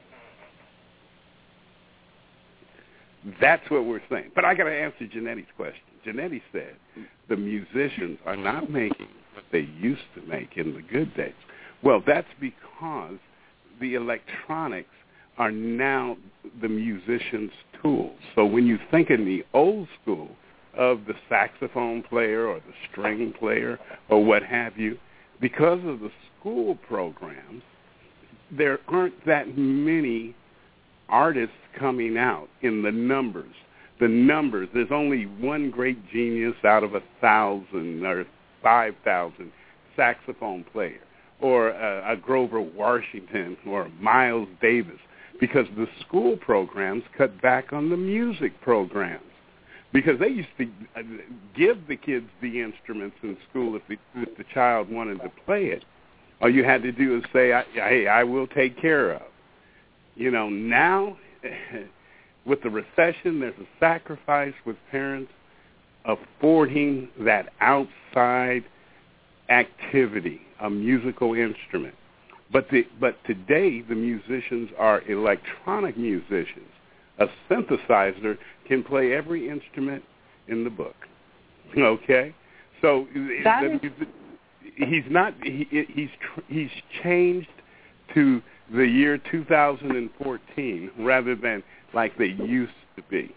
That's what we're saying. But I got to answer Janetti's question. Janetti said the musicians are not making what they used to make in the good days. Well, that's because the electronics are now the musician's tools. So when you think in the old school of the saxophone player or the string player or what have you, because of the school programs, there aren't that many artists coming out in the numbers. The numbers, there's only one great genius out of 1,000 or 5,000 saxophone player, or a Grover Washington or Miles Davis, because the school programs cut back on the music programs. Because they used to give the kids the instruments in school if the child wanted to play it. All you had to do is say, hey, I will take care of. You know, now with the recession, there's a sacrifice with parents affording that outside activity, a musical instrument. But today, the musicians are electronic musicians A synthesizer can play every instrument in the book. Okay, so he's changed to the year 2014 rather than like they used to be.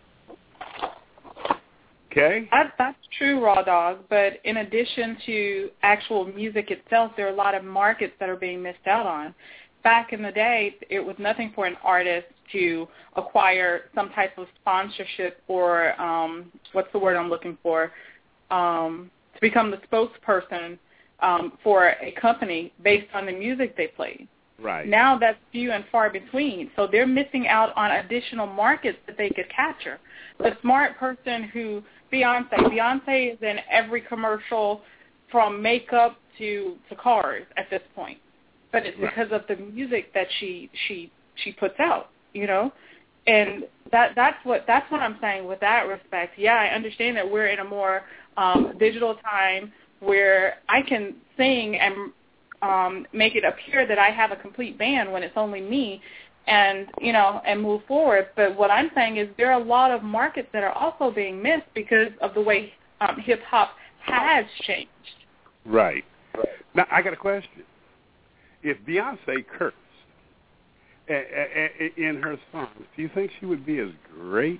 Okay? That's true, Raw Dog, but in addition to actual music itself, there are a lot of markets that are being missed out on. Back in the day, it was nothing for an artist to acquire some type of sponsorship or, what's the word I'm looking for, to become the spokesperson for a company based on the music they played. Right. Now that's few and far between. So they're missing out on additional markets that they could capture. The smart person who, Beyonce is in every commercial from makeup to cars at this point. But it's because of the music that she puts out, you know? And that's what I'm saying with that respect. Yeah, I understand that we're in a more digital time where I can sing and make it appear that I have a complete band when it's only me, and and move forward. But what I'm saying is there are a lot of markets that are also being missed because of the way hip hop has changed. Right. Now I got a question. If Beyonce cursed in her songs, do you think she would be as great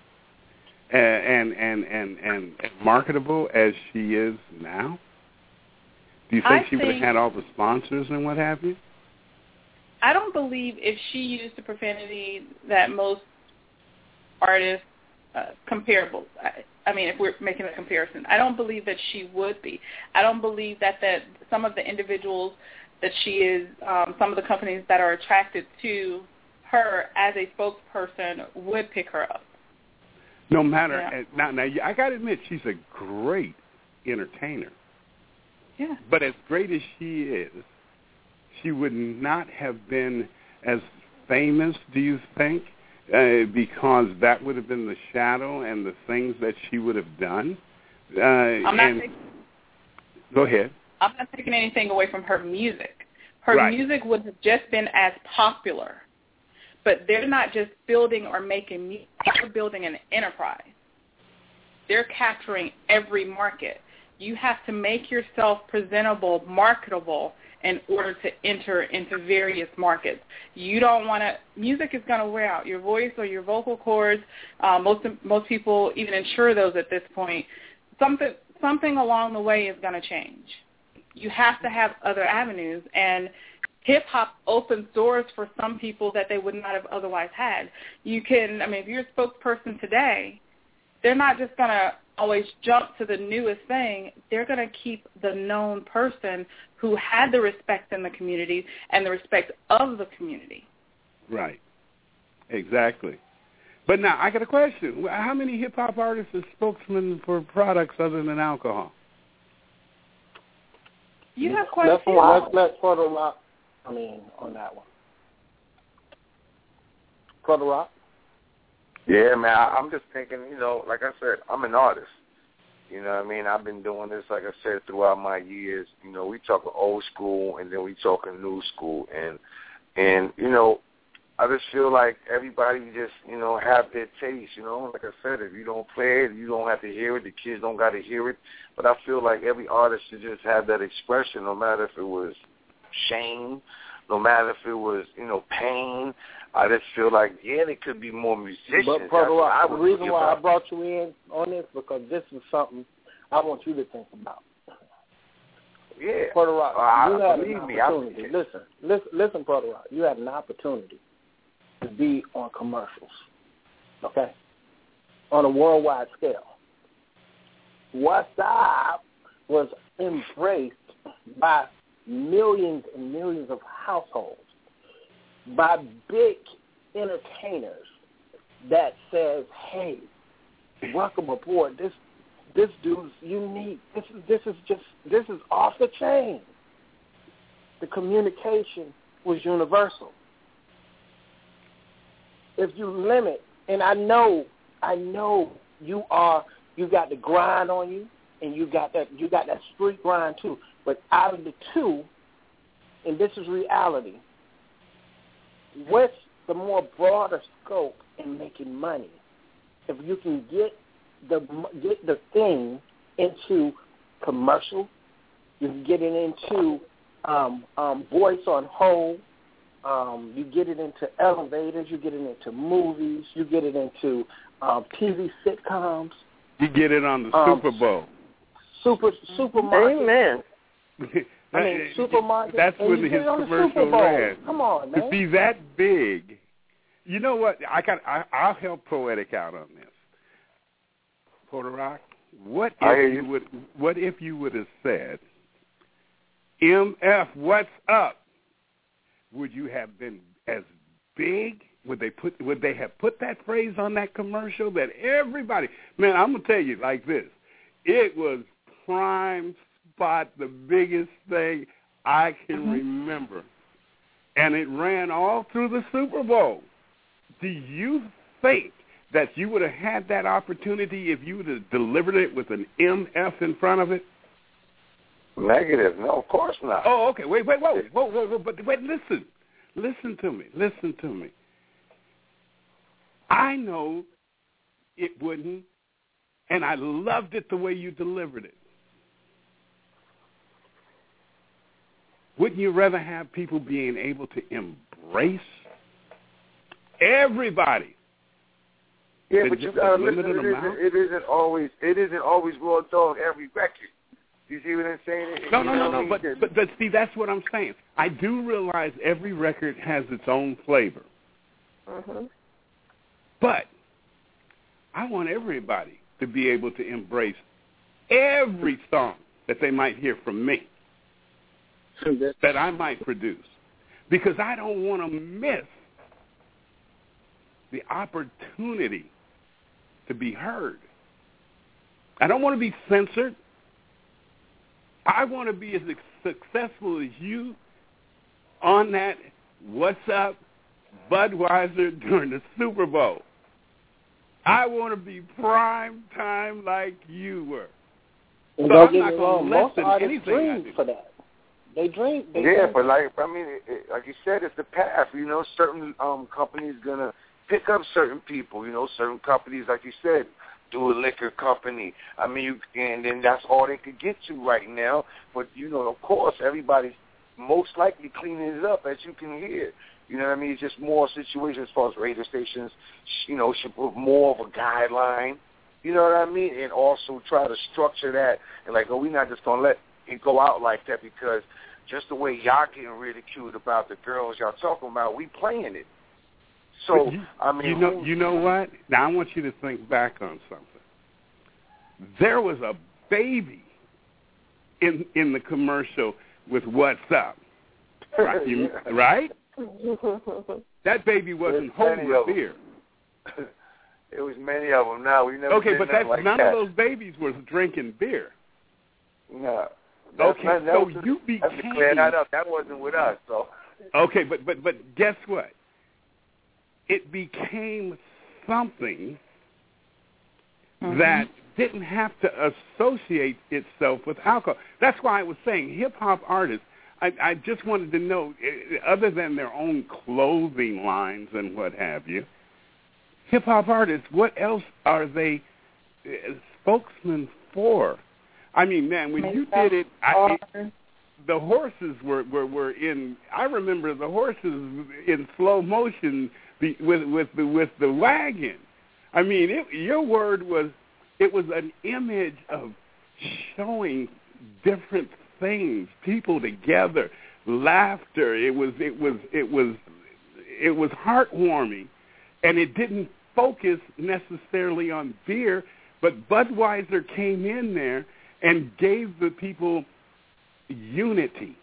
and marketable as she is now? Do you think she would have had all the sponsors and what have you? I don't believe if she used the profanity that most artists comparable. I mean, if we're making a comparison, I don't believe that she would be. I don't believe that some of the individuals that she is, some of the companies that are attracted to her as a spokesperson would pick her up. No matter. Now, I got to admit, she's a great entertainer. Yeah. But as great as she is, she would not have been as famous, do you think? Because that would have been the shadow and the things that she would have done. Go ahead. I'm not taking anything away from her music. Her music would have just been as popular. But they're not just building or making music. They're building an enterprise. They're capturing every market. You have to make yourself presentable, marketable, in order to enter into various markets. You don't want to, music is going to wear out. Your voice or your vocal cords, most people even insure those at this point. Something along the way is going to change. You have to have other avenues, and hip-hop opens doors for some people that they would not have otherwise had. If you're a spokesperson today, they're not just going to always jump to the newest thing. They're going to keep the known person who had the respect in the community and the respect of the community. Right. Exactly. But now, I got a question. How many hip-hop artists are spokesmen for products other than alcohol? You have quite a few. Let's Brother Rock, on that one. Brother Rock? Yeah, man, I'm just thinking, like I said, I'm an artist. You know what I mean? I've been doing this, like I said, throughout my years. We talking old school and then we talking new school. And I just feel like everybody just, have their taste, Like I said, if you don't play it, you don't have to hear it. The kids don't got to hear it. But I feel like every artist should just have that expression, no matter if it was shame, no matter if it was, pain. I just feel like, there could be more musicians. But, Brother Rock, the reason why I brought you in on this, because this is something I want you to think about. Yeah. Brother Rock, you had an opportunity. Listen, Brother Rock, you had an opportunity to be on commercials, okay, on a worldwide scale. WhatsApp was embraced by millions and millions of households, by big entertainers that says, hey, welcome aboard. This dude's unique. This is off the chain. The communication was universal. If you limit, and I know you got the grind on you, and you got that street grind too. But out of the two, and this is reality, which the more broader scope in making money. If you can get the thing into commercial, you can get it into voice on hold, you get it into elevators, you get it into movies, you get it into TV sitcoms. You get it on the Super Bowl. Supermarket. Amen. I mean, supermarket. That's when his commercial ran. Come on, man. To be that big, you know what? I'll help Poetic out on this. Porter Rock, what if you would have said, MF, what's up? Would you have been as big? Would they have put that phrase on that commercial that everybody? Man, I'm gonna tell you like this. It was prime spot, the biggest thing I can remember, and it ran all through the Super Bowl. Do you think that you would have had that opportunity if you would have delivered it with an MF in front of it? Negative. No, of course not. Oh, okay. Wait, whoa. But wait, listen to me. I know it wouldn't, and I loved it the way you delivered it. Wouldn't you rather have people being able to embrace everybody? Yeah, but you gotta listen. It isn't always Raw Dog every record. You see what I'm saying? No. But see, that's what I'm saying. I do realize every record has its own flavor. Mm-hmm. But I want everybody to be able to embrace every song that they might hear from me, that I might produce, because I don't want to miss the opportunity to be heard. I don't want to be censored. I want to be as successful as you on that What's Up Budweiser during the Super Bowl. I want to be prime time like you were. And so I'm not going to listen to anything I do. For that. They dream. But like you said, it's the path. Certain companies gonna pick up certain people. Certain companies, like you said, do a liquor company. And then that's all they could get to right now. But of course, everybody's most likely cleaning it up, as you can hear. You know what I mean? It's just more situations as far as radio stations, should put more of a guideline. You know what I mean? And also try to structure that and we're not just gonna let it go out like that, because just the way y'all getting ridiculed about the girls y'all talking about, we playing it. So you know what? Now I want you to think back on something. There was a baby in the commercial with What's Up, right? Right? That baby wasn't holding a beer. It was many of them. Now we never. Okay, but none of those babies was drinking beer. No. So you became. Let's clear that up. That wasn't with us, so. Okay, but guess what? It became something that didn't have to associate itself with alcohol. That's why I was saying hip-hop artists, I just wanted to know, other than their own clothing lines and what have you, hip-hop artists, what else are they spokesmen for? I mean, man, when you did it, the horses were in. I remember the horses in slow motion with the wagon. I mean, your word was. It was an image of showing different things, people together, laughter. It was heartwarming, and it didn't focus necessarily on beer, but Budweiser came in there and gave the people unity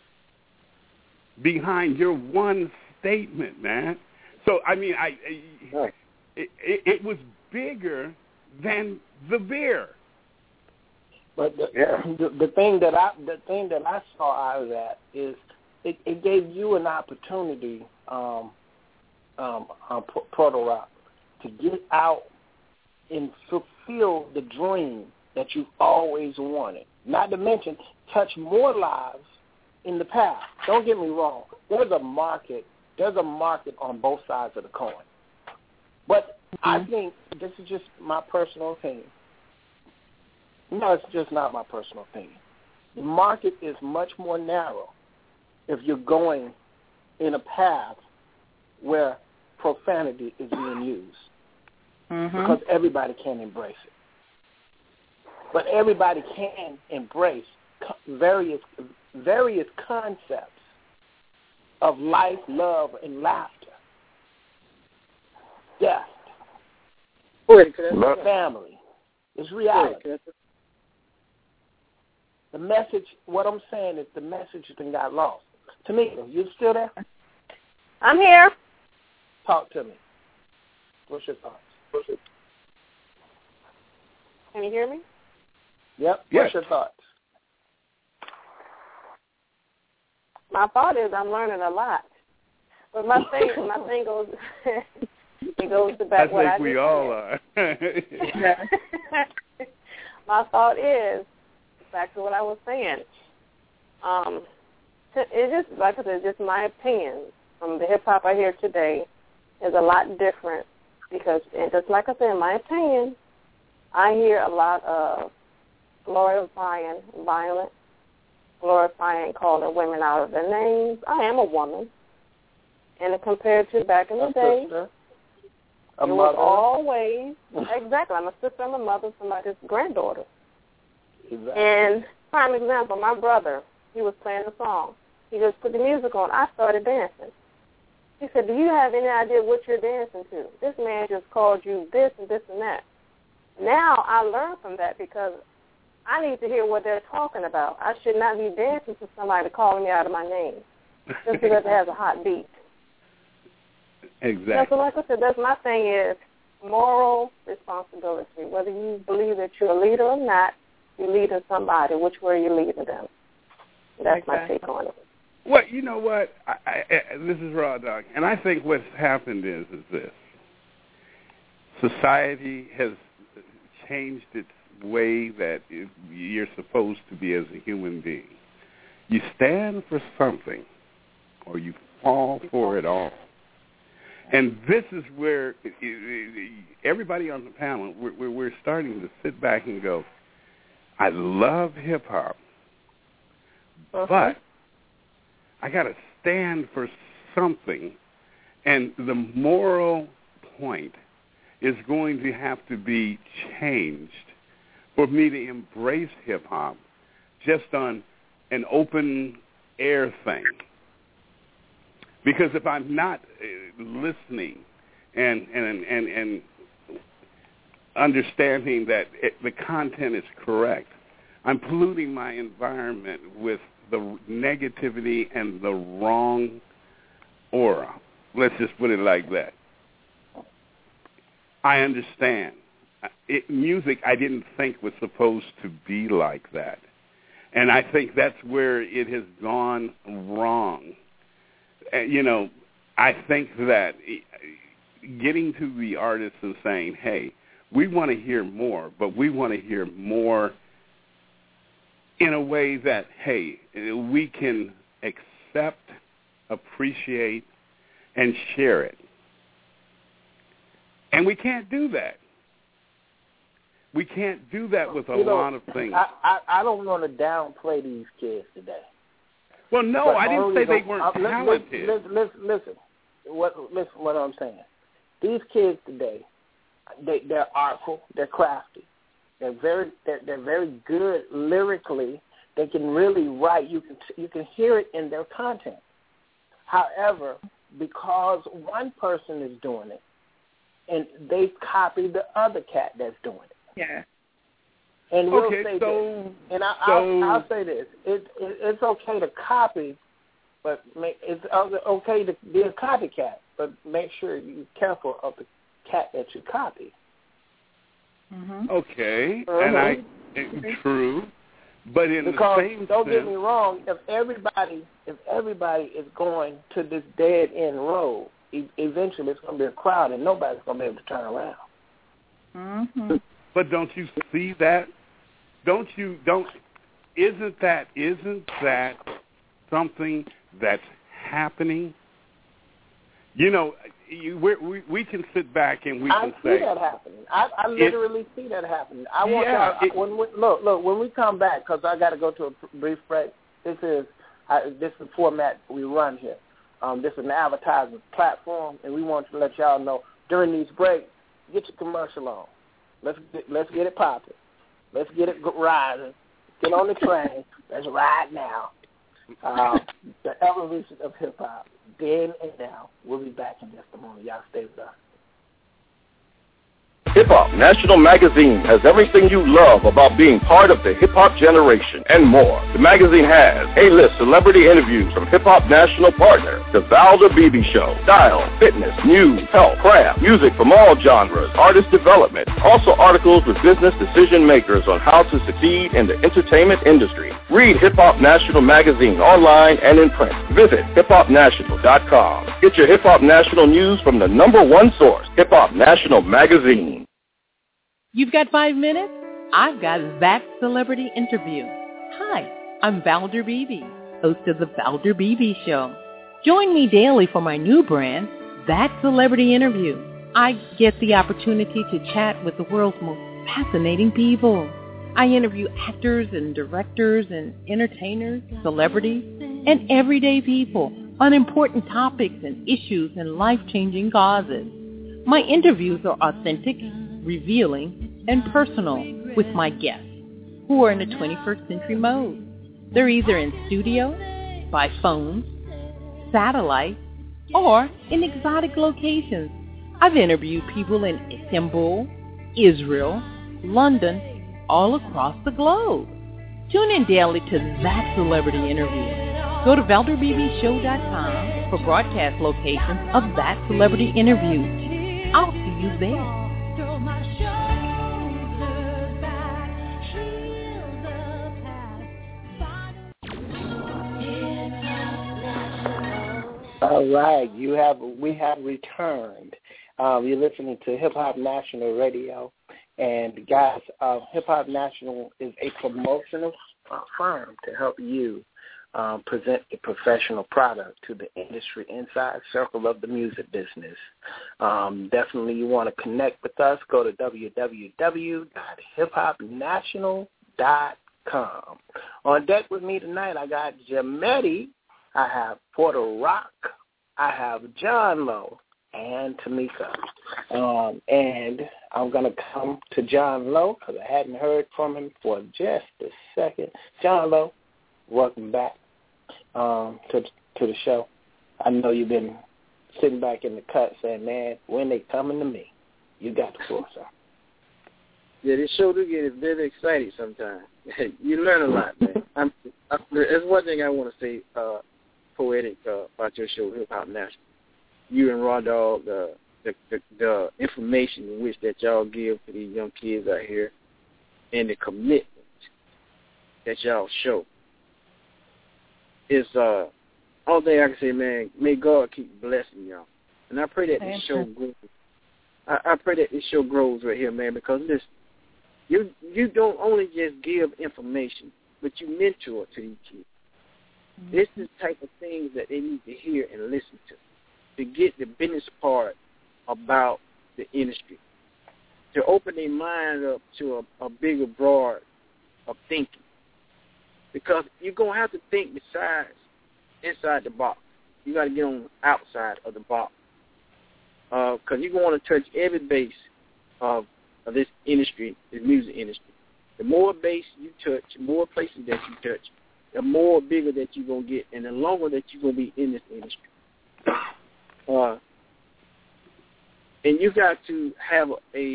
behind your one statement, man. So I mean, it was bigger than the beer. But the thing that I saw out of that is it gave you an opportunity, Proto Rock, to get out and fulfill the dream that you've always wanted. Not to mention touch more lives in the past. Don't get me wrong. There's a market there's a market on both sides of the coin. But I think this is just my personal opinion. No, it's just not my personal opinion. The market is much more narrow if you're going in a path where profanity is being used, because everybody can embrace it. But everybody can embrace various concepts of life, love, and laughter, death, family. It's reality. The message, what I'm saying is the message then got lost. Tamika, you still there? I'm here. Talk to me. What's your thoughts? Can you hear me? Yep. Yes. What's your thoughts? My thought is I'm learning a lot. But my thing goes it goes to back what I think we all are. My thought is back to what I was saying. It's just, like I said, just my opinion from the hip hop I hear today is a lot different because, and just like I said, in my opinion, I hear a lot of glorifying violence, glorifying calling women out of their names. I am a woman, and compared to back in the day, sister, it was always exactly. I'm a sister, I'm a mother, somebody's granddaughter. Exactly. And prime example, my brother, he was playing a song. He just put the music on. I started dancing. He said, "Do you have any idea what you're dancing to? This man just called you this and this and that." Now I learned from that because I need to hear what they're talking about. I should not be dancing to somebody calling me out of my name just because it has a hot beat. Exactly. So like I said, that's my thing is moral responsibility. Whether you believe that you're a leader or not, you're leading somebody. Which way are you leading them? That's my take on it. Well, you know what? This is Raw Dog, and I think what's happened is this. Society has changed its way that you're supposed to be as a human being. You stand for something, or you fall for it all. And this is where everybody on the panel, we're starting to sit back and go, I love hip-hop, but I got to stand for something, and the moral point is going to have to be changed for me to embrace hip-hop just on an open-air thing. Because if I'm not listening and understanding that the content is correct, I'm polluting my environment with the negativity and the wrong aura. Let's just put it like that. I understand. Music I didn't think was supposed to be like that. And I think that's where it has gone wrong. I think that getting to the artists and saying, hey, we want to hear more, but we want to hear more in a way that, hey, we can accept, appreciate, and share it. And we can't do that. We can't do that with a lot of things. I don't want to downplay these kids today. Well, no, I didn't say they weren't talented. Listen, what I'm saying. These kids today, they're artful, they're crafty, they're very good lyrically. They can really write. You can hear it in their content. However, because one person is doing it, and they copy the other cat that's doing it. Yeah. And we'll say this, and I'll say this: it's okay to copy, but it's okay to be a copycat, but make sure you're careful of the cat that you copy. Mm-hmm. Okay, and true, but in because the same don't sense, get me wrong, if everybody is going to this dead end road, eventually it's going to be a crowd, and nobody's going to be able to turn around. Mm-hmm. But don't you see that? Isn't that something that's happening? You know, we can sit back and we can say. I see that happening. I literally see that happening. I want y'all, when we come back, because I got to go to a brief break. This is the format we run here. This is an advertising platform, and we want to let y'all know during these breaks, get your commercial on. Let's get it popping. Let's get it rising. Get on the train. Let's ride now. The evolution of hip-hop, then and now. We'll be back in just a moment. Y'all stay with us. Hip Hop National Magazine has everything you love about being part of the hip-hop generation and more. The magazine has A-list celebrity interviews from Hip Hop National partner, The Valder Beebe Show, style, fitness, news, health, craft, music from all genres, artist development, also articles with business decision makers on how to succeed in the entertainment industry. Read Hip Hop National Magazine online and in print. Visit hiphopnational.com. Get your Hip Hop National news from the #1 source, Hip Hop National Magazine. You've got 5 minutes? I've got that celebrity interview. Hi, I'm Valder Beebe, host of The Valder Beebe Show. Join me daily for my new brand, That Celebrity Interview. I get the opportunity to chat with the world's most fascinating people. I interview actors and directors and entertainers, celebrities, and everyday people on important topics and issues and life-changing causes. My interviews are authentic, revealing, and personal with my guests, who are in a 21st century mode. They're either in studio, by phone, satellite, or in exotic locations. I've interviewed people in Istanbul, Israel, London, all across the globe. Tune in daily to That Celebrity Interview. Go to ValderBeebeShow.com for broadcast locations of That Celebrity Interview. I'll see you there. All right, we have returned. You're listening to Hip Hop National Radio, and guys, Hip Hop National is a promotional firm to help you present a professional product to the industry inside circle of the music business. Definitely, you want to connect with us. Go to www.hiphopnational.com. On deck with me tonight, I got Jametti. I have Porter Rock, I have John Lowe, and Tamika. And I'm going to come to John Lowe because I hadn't heard from him for just a second. John Lowe, welcome back to the show. I know you've been sitting back in the cut saying, man, when they coming to me? You got the floor, sir. Yeah, this show do get very excited sometimes. You learn a lot, man. There's one thing I want to say, poetic about your show, Hip Hop National. You and Raw Dog, the information in which that y'all give to these young kids out here, and the commitment that y'all show is all thing I can say, man. May God keep blessing y'all, and I pray that this show grows. I pray that this show grows right here, man, because listen, you don't only just give information, but you mentor to these kids. This is the type of things that they need to hear and listen to get the business part about the industry, to open their mind up to a bigger, broad of thinking. Because you're going to have to think besides inside the box. You got to get on the outside of the box. Because you're going to touch every base of this industry, this music industry. The more base you touch, the more places that you touch, the more bigger that you're going to get, and the longer that you're going to be in this industry. And you got to have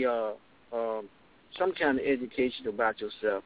some kind of educated about yourself,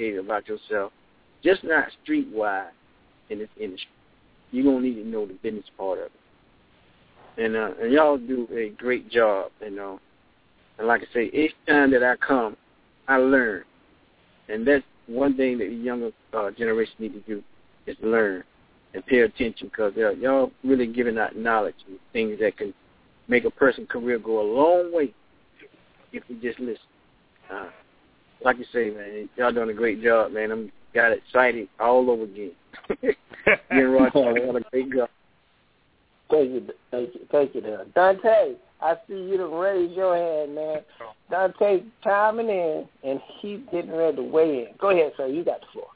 just not streetwide in this industry. You're going to need to know the business part of it. And y'all do a great job, and like I say, each time that I come, I learn. And that's one thing that the younger generation need to do is learn and pay attention, because y'all really giving out knowledge and things that can make a person's career go a long way if you just listen. Like you say, man, y'all doing a great job, man. I'm got excited all over again. You and Roger doing a great job. Thank you, there. Dante, I see you to raise your hand, man. Dante chiming in, and he's getting ready to weigh in. Go ahead, sir. You got the floor.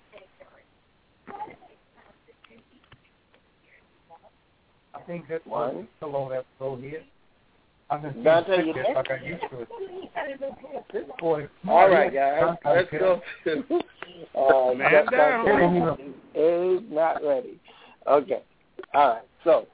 I think that's one. Hello, that's so here. Dante, you there? Like I used to. Boy, all right, guys. Let's go to man down. He's not ready. Okay. All right. So,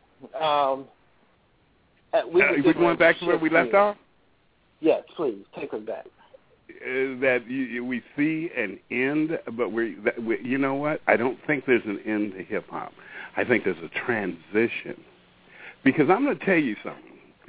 we're going back to where we left off? Yes, please. Take us back. That we see an end, but you know what? I don't think there's an end to hip-hop. I think there's a transition. Because I'm going to tell you something.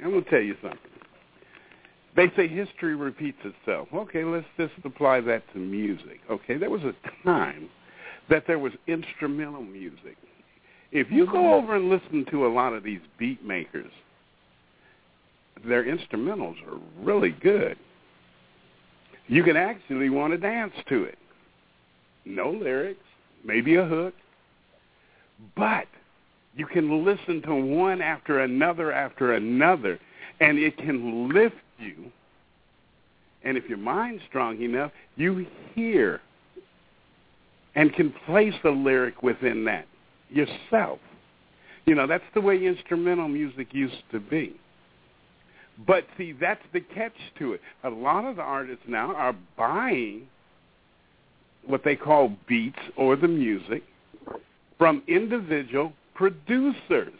They say history repeats itself. Okay, let's just apply that to music. Okay, there was a time that there was instrumental music. If you go over and listen to a lot of these beat makers, their instrumentals are really good. You can actually want to dance to it. No lyrics, maybe a hook, but you can listen to one after another, and it can lift you. And if your mind's strong enough, you hear and can place a lyric within that yourself. You know, that's the way instrumental music used to be. But, see, that's the catch to it. A lot of the artists now are buying what they call beats or the music from individual producers.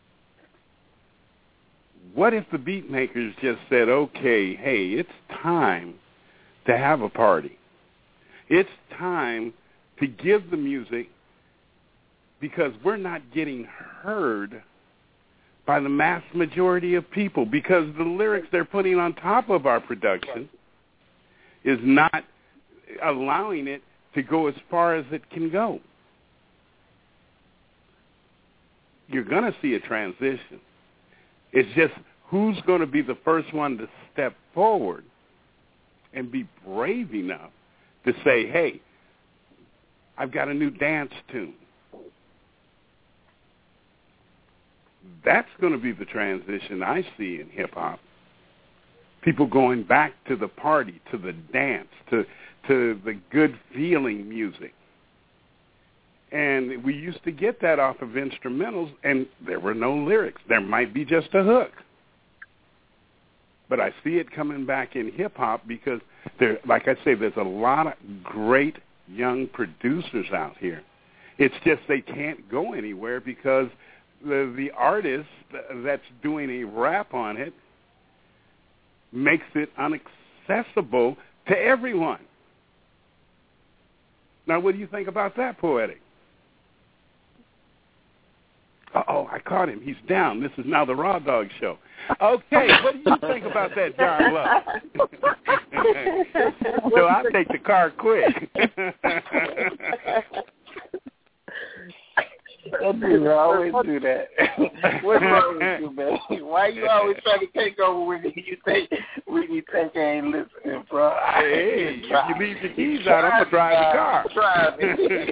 What if the beat makers just said, okay, hey, it's time to have a party. It's time to give the music because we're not getting heard by the mass majority of people because the lyrics they're putting on top of our production is not allowing it to go as far as it can go. You're going to see a transition. It's just who's going to be the first one to step forward and be brave enough to say, hey, I've got a new dance tune. That's going to be the transition I see in hip-hop. People going back to the party, to the dance, to the good feeling music. And we used to get that off of instrumentals, and there were no lyrics. There might be just a hook. But I see it coming back in hip-hop because, like I say, there's a lot of great young producers out here. It's just they can't go anywhere because the artist that's doing a rap on it makes it inaccessible to everyone. Now, what do you think about that, Poetic? Uh-oh, I caught him. He's down. This is now the Raw Dog Show. Okay, what do you think about that, John Love? So I'll take the car quick. That dude always do that. What's wrong with you, man? Why you always trying to take over when you think I ain't listening, bro? Hey, if you leave the keys out, I'm gonna drive the car. Drive it.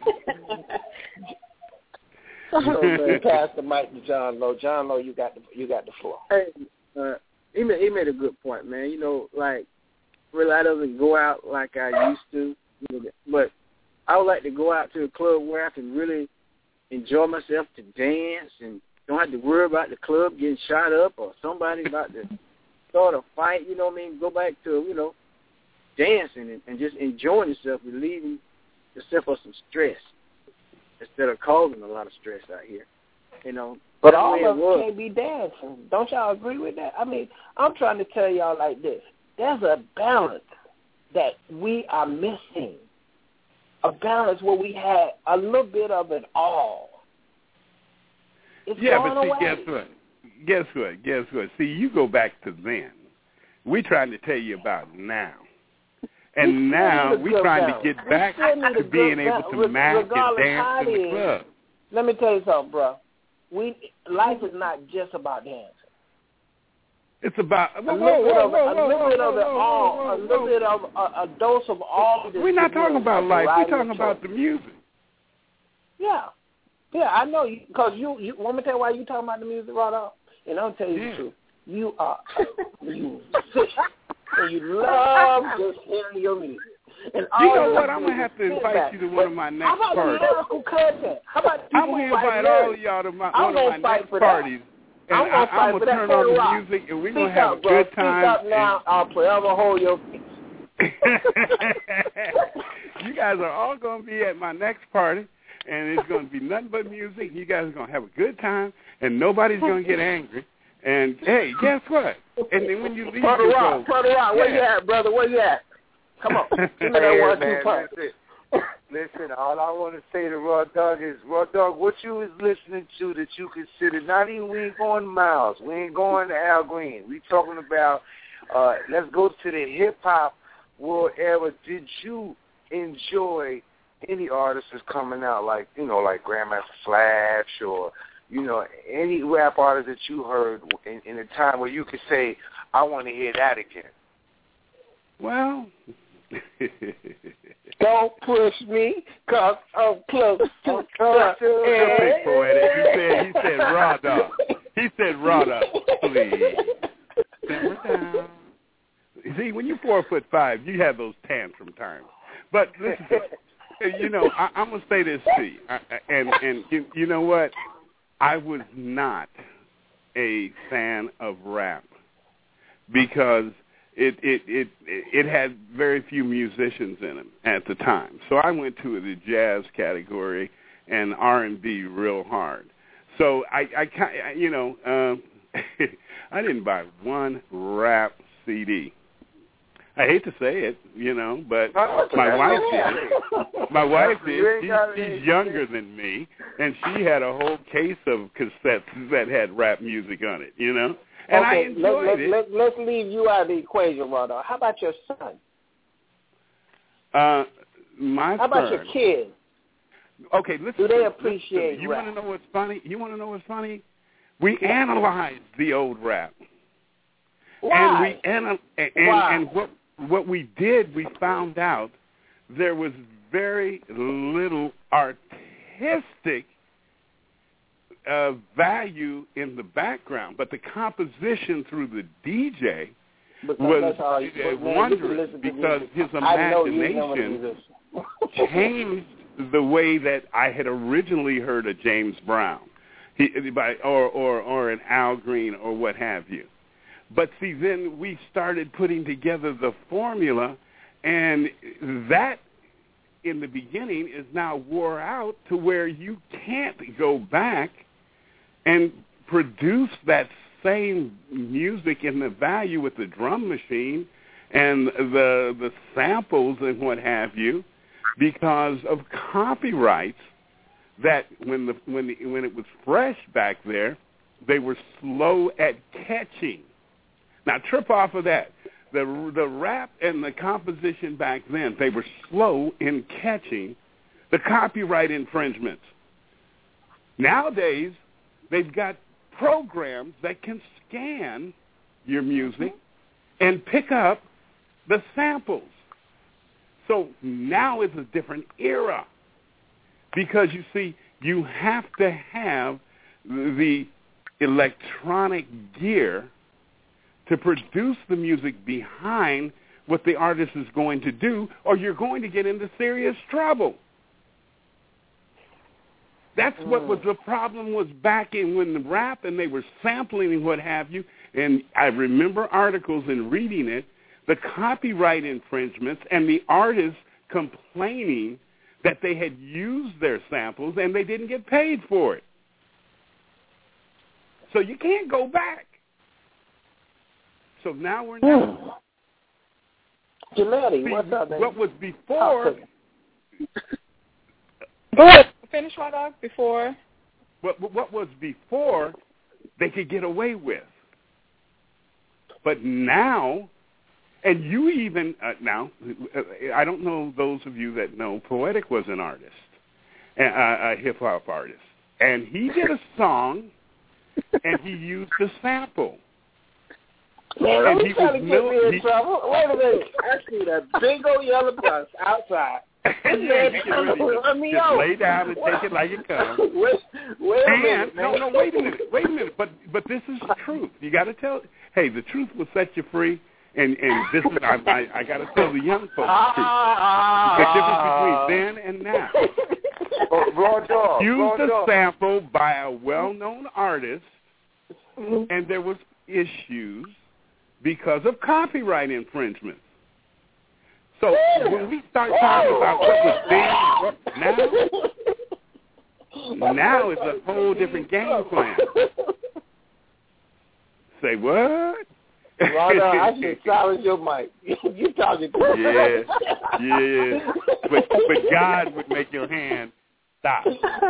So, man, pass the mic to John Lowe. John Lowe, you got the floor. Hey, he made a good point, man. You know, like really, I doesn't go out like I used to, you know, but I would like to go out to a club where I can really enjoy myself to dance and don't have to worry about the club getting shot up or somebody about to start a fight, you know what I mean? Go back to, you know, dancing and just enjoying yourself, relieving yourself of some stress instead of causing a lot of stress out here, you know. But all of us can't be dancing. Don't y'all agree with that? I mean, I'm trying to tell y'all like this. There's a balance that we are missing. A balance where we had a little bit of it all. It's but see, away. Guess what? See, you go back to then. We're trying to tell you about now. And now we're trying to get back to being able to mask and dance in the club. Let me tell you something, bro. Life is not just about dancing. It's about a little bit of it all, a little bit of a dose of all of this. We're not talking about life. We're talking about the music. Yeah. Yeah, I know you because you want me to tell you why you talking about the music right off? And I'll tell you the truth. You are you sick, and you love just hearing your music. And you know what? I'm gonna have to invite you to one of my next parties. How about lyrical content? How about I'm gonna invite all of y'all to one of my next parties. And I'm gonna turn on the music, and we're gonna have a good time. Speak up now, I'll forever hold your peace. You guys are all gonna be at my next party, and it's gonna be nothing but music. You guys are gonna have a good time, and nobody's gonna get angry. And hey, guess what? And then when you leave, Brother Rock, where you at, brother? Where you at? Come on, give me that 1-2 punch. Listen, all I want to say to Raw Dog is, Raw Dog, what you was listening to that you consider, not even, we ain't going Miles, we ain't going to Al Green. We talking about, let's go to the hip-hop world era. Did you enjoy any artists that's coming out, like, you know, like Grandmaster Flash or, you know, any rap artist that you heard in a time where you could say, I want to hear that again? Well... Don't push me, cause I'm close to Poetic. He said Raw Dog. He said Raw Dog. Please. Simmer down. See, when you're 4'5", you have those tantrum times. But listen, you know, I'm gonna say this to you, and you know what? I was not a fan of rap because it had very few musicians in it at the time. So I went to the jazz category and R&B real hard. So I you know, I didn't buy one rap CD. I hate to say it, you know, but my wife did. My wife did. She's younger than me, and she had a whole case of cassettes that had rap music on it, you know. And okay, I enjoyed it. Let's leave you out of the equation, Rodo. How about your son? How about your kids? Okay, listen. Do they appreciate you rap? Want to know what's funny? You want to know what's funny? We analyzed the old rap. Why? And what we did, we found out there was very little artistic value in the background, but the composition through the DJ was wondrous because his imagination changed the way that I had originally heard a James Brown, or an Al Green or what have you. But see, then we started putting together the formula, and that in the beginning is now wore out to where you can't go back and produce that same music and the value with the drum machine and the samples and what have you, because of copyrights that when it was fresh back there, they were slow at catching. Now trip off of that. The rap and the composition back then, they were slow in catching the copyright infringements. Nowadays, they've got programs that can scan your music and pick up the samples. So now is a different era because, you see, you have to have the electronic gear to produce the music behind what the artist is going to do, or you're going to get into serious trouble. That's what was the problem was back in when the rap and they were sampling and what have you. And I remember articles and reading it, the copyright infringements and the artists complaining that they had used their samples and they didn't get paid for it. So you can't go back. So now we're now. Giletti, what's up, man? What was before... Go ahead. Finish, my dog, before. What was before they could get away with. But now, and you even, now, I don't know those of you that know, Poetic was an artist, a hip-hop artist. And he did a song, and he used a sample. Man, don't try to get me in trouble. Wait a minute. I see that big old yellow bus outside. Just lay down and take it like it comes. Wait a minute, man. No, wait a minute. But this is the truth. You got to tell. Hey, the truth will set you free. And this is I got to tell the young folks the difference between then and now. Used a sample by a well-known artist, and there was issues because of copyright infringement. So when we start talking about what was then now it's a whole different game plan. Say what? Rhonda, I should silence your mic. You talking to me. Yeah. But God would make your hand stop.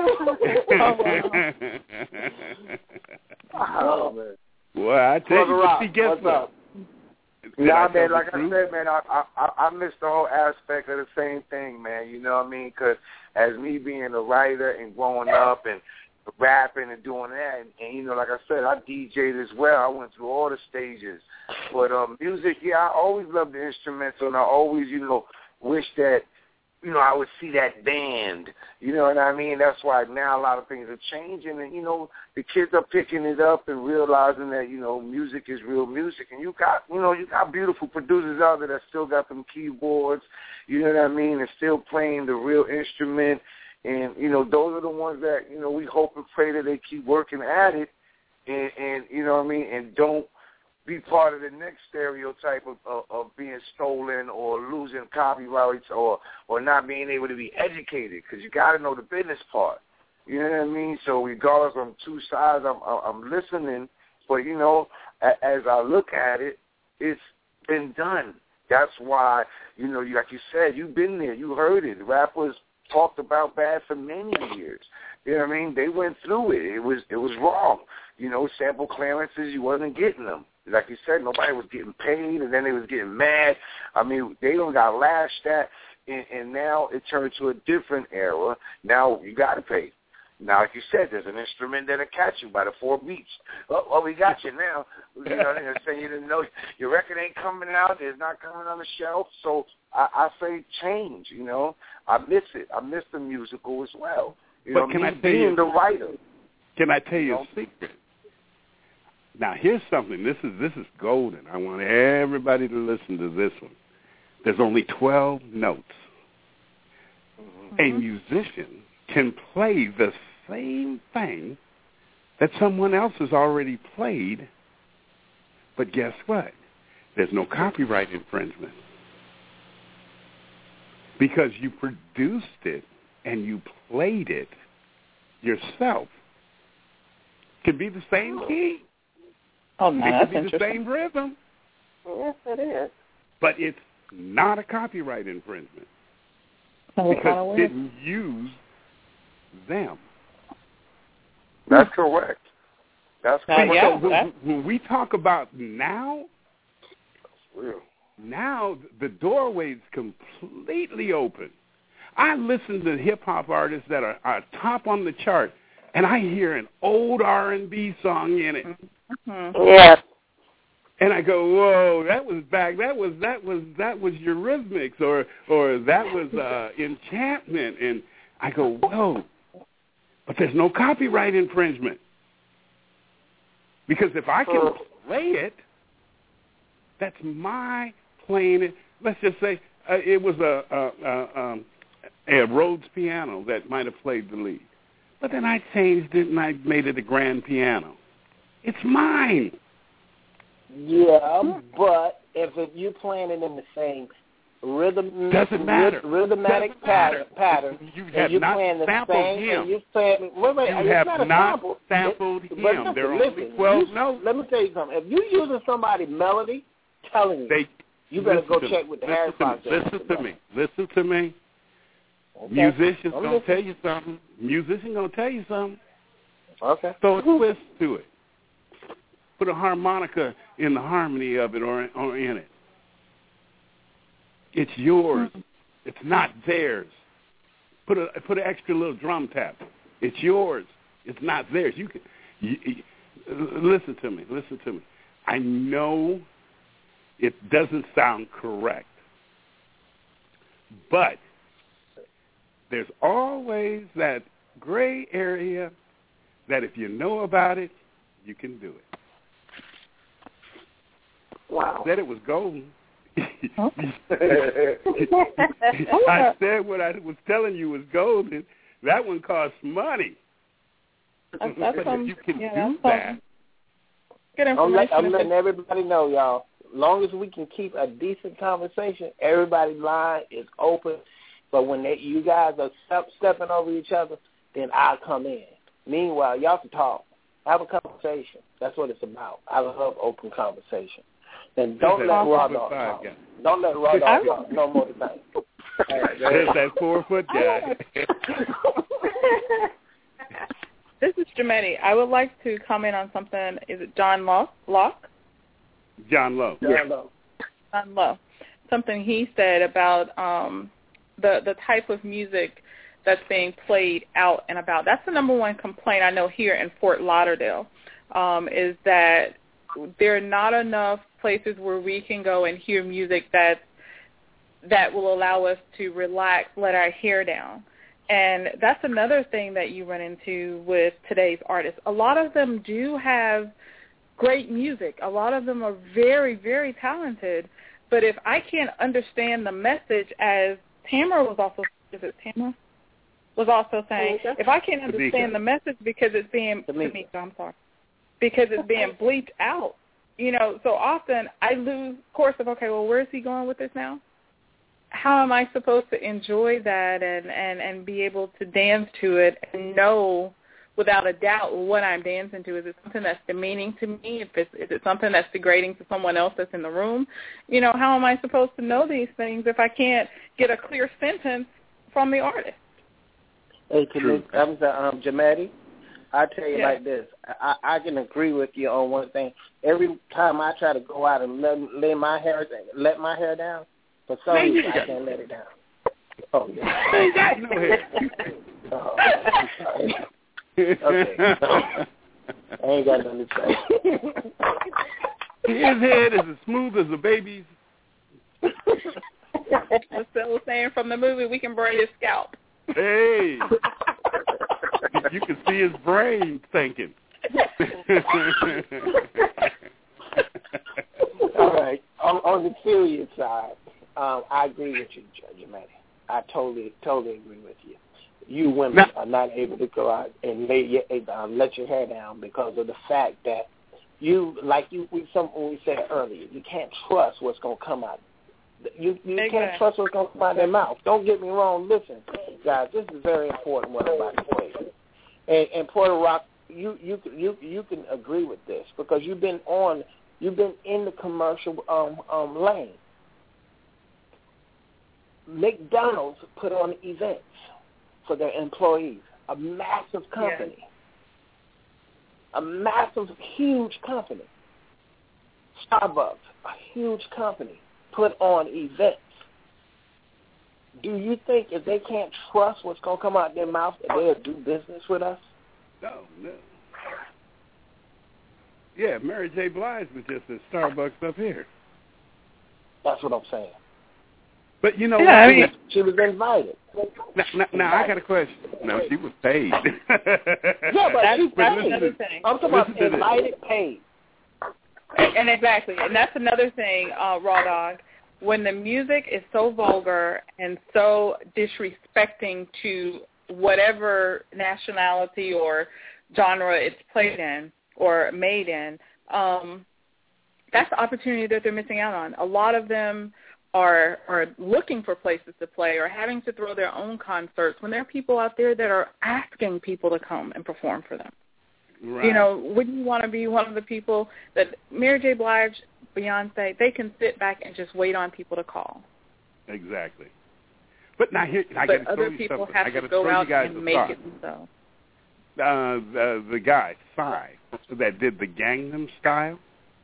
Oh, man. Well, I tell you, what's up? Nah, man, like I said, man, I missed the whole aspect of the same thing, man. You know what I mean? Because as me being a writer and growing up and rapping and doing that, and you know, like I said, I DJ'd as well. I went through all the stages. But music, I always loved the instrumental, and I always, wish that, I would see that band. You know what I mean? That's why now a lot of things are changing, and, the kids are picking it up and realizing that, music is real music. And you got beautiful producers out there that still got them keyboards, you know what I mean, and still playing the real instrument. And, those are the ones that, we hope and pray that they keep working at it and you know what I mean, and don't be part of the next stereotype of being stolen or losing copyrights or not being able to be educated, because you got to know the business part. You know what I mean? So regardless on two sides, I'm listening, but, as I look at it, it's been done. That's why, like you said, you've been there. You heard it. Rappers talked about bad for many years. You know what I mean? They went through it. It was wrong. Sample clearances, you wasn't getting them. Like you said, nobody was getting paid, and then they was getting mad. I mean, they don't got lashed at, and now it turned to a different era. Now you got to pay. Now, like you said, there's an instrument that'll catch you by the 4 beats. Oh, we got you now. They're saying you didn't know your record ain't coming out. It's not coming on the shelf. So I say change, I miss it. I miss the musical as well. But can I tell you, the writer. Can I tell you a secret? Now, here's something. This is golden. I want everybody to listen to this one. There's only 12 notes. Mm-hmm. A musician can play the same thing that someone else has already played, but guess what? There's no copyright infringement because you produced it and you played it yourself. It could be the same key. Oh, no, it could be the same rhythm. Yes, it is. But it's not a copyright infringement because it didn't use them. That's correct. That's correct. So when we talk about now, now the doorway's completely open. I listen to hip-hop artists that are top on the chart, and I hear an old R&B song in it. Mm-hmm. Yes. And I go, whoa, that was back. That was Eurythmics, or that was Enchantment. And I go, whoa, but there's no copyright infringement because if I can play it, that's my playing it. Let's just say it was a Rhodes piano that might have played the lead, but then I changed it and I made it a grand piano. It's mine. Yeah, but if you're playing it in the same doesn't matter. Rhythmatic pattern, you have you're not playing the sampled same, him. And you're playing, you have not sampled him. There are only 12 notes. Let me tell you something. If you're using somebody's melody, telling you better go check with the Harris Project. Listen to me. Okay. Musicians gonna tell you something. Okay. Throw a twist to it. Put a harmonica in the harmony of it or in it. It's yours. It's not theirs. Put an extra little drum tap. It's yours. It's not theirs. Listen to me. I know it doesn't sound correct, but there's always that gray area that if you know about it, you can do it. Wow. I said it was golden. Huh? I said what I was telling you was golden. That one costs money. That's but you can do that. Good I'm information. letting everybody know, y'all. Long as we can keep a decent conversation, everybody's line is open. But when you guys are stepping over each other, then I'll come in. Meanwhile, y'all can talk. Have a conversation. That's what it's about. I love open conversation. And don't let Raw Dog talk. Don't let Raw Dog talk no more tonight. There's that 4-foot guy. This is Jametti. I would like to comment on something. Is it John Locke? John Lowe. John Lowe. Something he said about the type of music that's being played out and about. That's the number one complaint I know here in Fort Lauderdale, is that there are not enough places where we can go and hear music that will allow us to relax, let our hair down. And that's another thing that you run into with today's artists. A lot of them do have great music. A lot of them are very, very talented. But if I can't understand the message, as Tamara was also, is it Tamara? Was also saying, if I can't understand the message because it's being, because it's being bleeped out, so often I lose course of, okay, well, where is he going with this now? How am I supposed to enjoy that and be able to dance to it and know without a doubt what I'm dancing to? Is it something that's demeaning to me? Is it something that's degrading to someone else that's in the room? How am I supposed to know these things if I can't get a clear sentence from the artist? Hey, Jametti, I tell you like this. I can agree with you on one thing. Every time I try to go out and let my hair down, for some reason I can't let it down. Oh, yeah. I ain't got no hair. Okay. I ain't got nothing to say. His head is as smooth as a baby's. The still saying from the movie, we can braid his scalp. Hey. You can see his brain thinking. All right. On the serious side, I agree with you, Jametti. I totally agree with you. You women are not able to go out and let your hair down because of the fact that we said earlier, you can't trust what's going to come out. You can't trust what's going to come out of their mouth. Don't get me wrong. Listen, guys, this is very important what I'm about to say. And Puerto Rock, you can agree with this because you've been in the commercial lane. McDonald's put on events for their employees, a massive company, a massive, huge company. Starbucks, a huge company, put on events. Do you think if they can't trust what's going to come out of their mouth, that they'll do business with us? No. Yeah, Mary J. Blige was just at Starbucks up here. That's what I'm saying. But she was invited. Now I got a question. No, she was paid. Yeah, but she's paid. Another thing. I'm talking about invited, paid. And exactly, and that's another thing, Raw Dog. When the music is so vulgar and so disrespecting to whatever nationality or genre it's played in or made in, that's the opportunity that they're missing out on. A lot of them are looking for places to play or having to throw their own concerts when there are people out there that are asking people to come and perform for them. Right. Wouldn't you want to be one of the people that Mary J. Blige, Beyonce, they can sit back and just wait on people to call. Exactly. But now here, I got to other people have to go out and make it themselves. The guy, Psy, that did the Gangnam Style,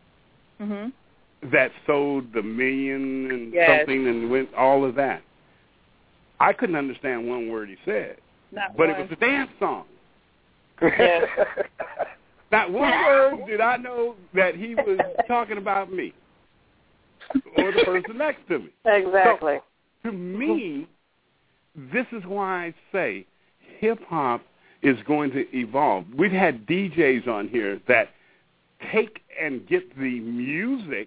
that sold the million and something and went all of that. I couldn't understand one word he said, but it was a dance song. Yes. Not one word did I know that he was talking about me or the person next to me. Exactly. So, to me, this is why I say hip-hop is going to evolve. We've had DJs on here that take and get the music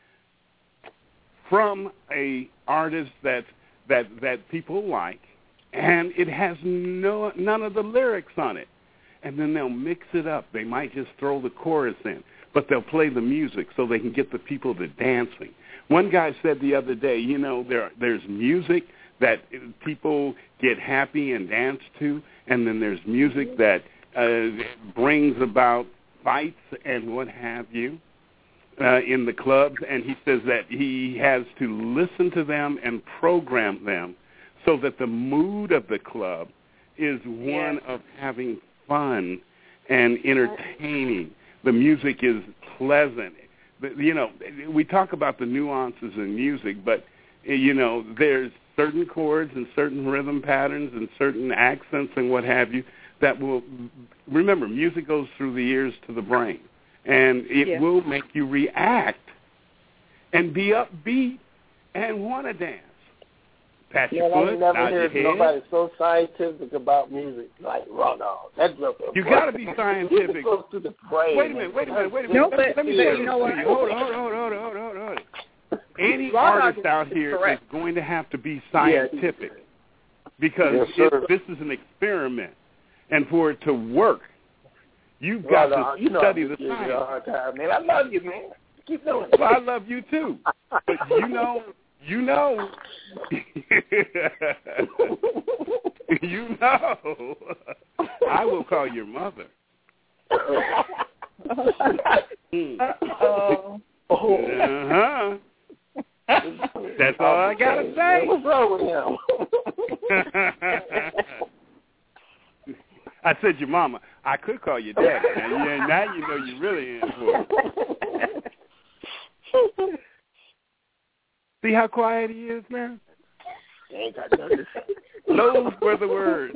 from a artist that people like, and it has none of the lyrics on it. And then they'll mix it up. They might just throw the chorus in, but they'll play the music so they can get the people to dancing. One guy said the other day, you know, there's music that people get happy and dance to, and then there's music that brings about fights and what have you in the clubs. And he says that he has to listen to them and program them so that the mood of the club is one of having fun and entertaining. The music is pleasant. You know, we talk about the nuances in music, but, you know, there's certain chords and certain rhythm patterns and certain accents and what have you that will, remember, music goes through the ears to the brain, and it will make you react and be upbeat and want to dance. Pat your foot, nod your head. Nobody so scientific about music like Raw Dog. That's you got to be scientific. It goes to the brain. Wait a minute. No, let me say, you know what? Hold on. Any artist out here is going to have to be scientific because this is an experiment, and for it to work, you've got to study the science. Man, I love you, man. Keep doing it. Well, I love you too, but you know, you know, I will call your mother. Uh-huh. That's all I gotta say. What's wrong with him? I said your mama. I could call you daddy. Now you know you really in for it. See how quiet he is now? Those were the words.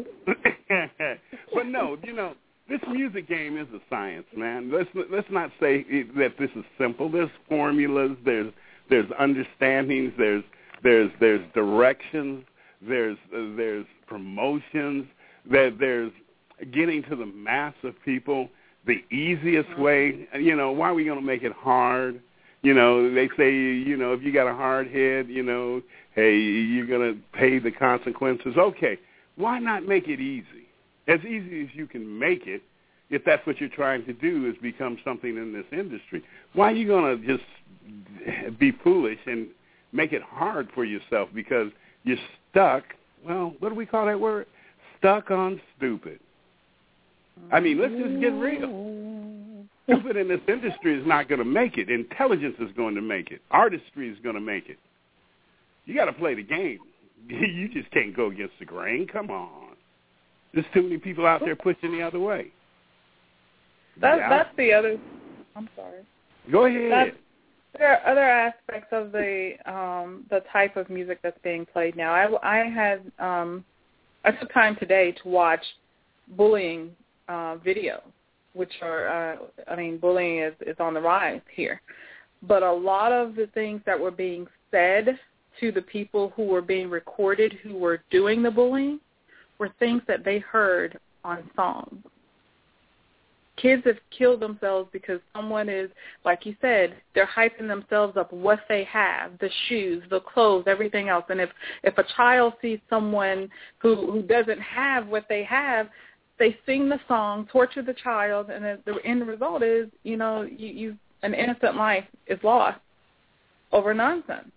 But no, you know, this music game is a science, man. Let's not say that this is simple. There's formulas. There's understandings. There's directions. There's promotions. There's getting to the mass of people the easiest way. You know, why are we going to make it hard? You know, they say, you know, if you got a hard head, you know, hey, you're going to pay the consequences. Okay, why not make it easy? As easy as you can make it, if that's what you're trying to do, is become something in this industry. Why are you going to just be foolish and make it hard for yourself because you're stuck, well, what do we call that word? Stuck on stupid. I mean, let's just get real. Stupid in this industry is not going to make it. Intelligence is going to make it. Artistry is going to make it. You got to play the game. You just can't go against the grain. Come on. There's too many people out there pushing the other way. That's the other. I'm sorry. Go ahead. There are other aspects of the type of music that's being played now. I took time today to watch bullying videos, which are, bullying is on the rise here. But a lot of the things that were being said to the people who were being recorded who were doing the bullying were things that they heard on songs. Kids have killed themselves because someone is, like you said, they're hyping themselves up, what they have, the shoes, the clothes, everything else. And if a child sees someone who doesn't have what they have, they sing the song, torture the child, and the end result is, you know, an innocent life is lost over nonsense.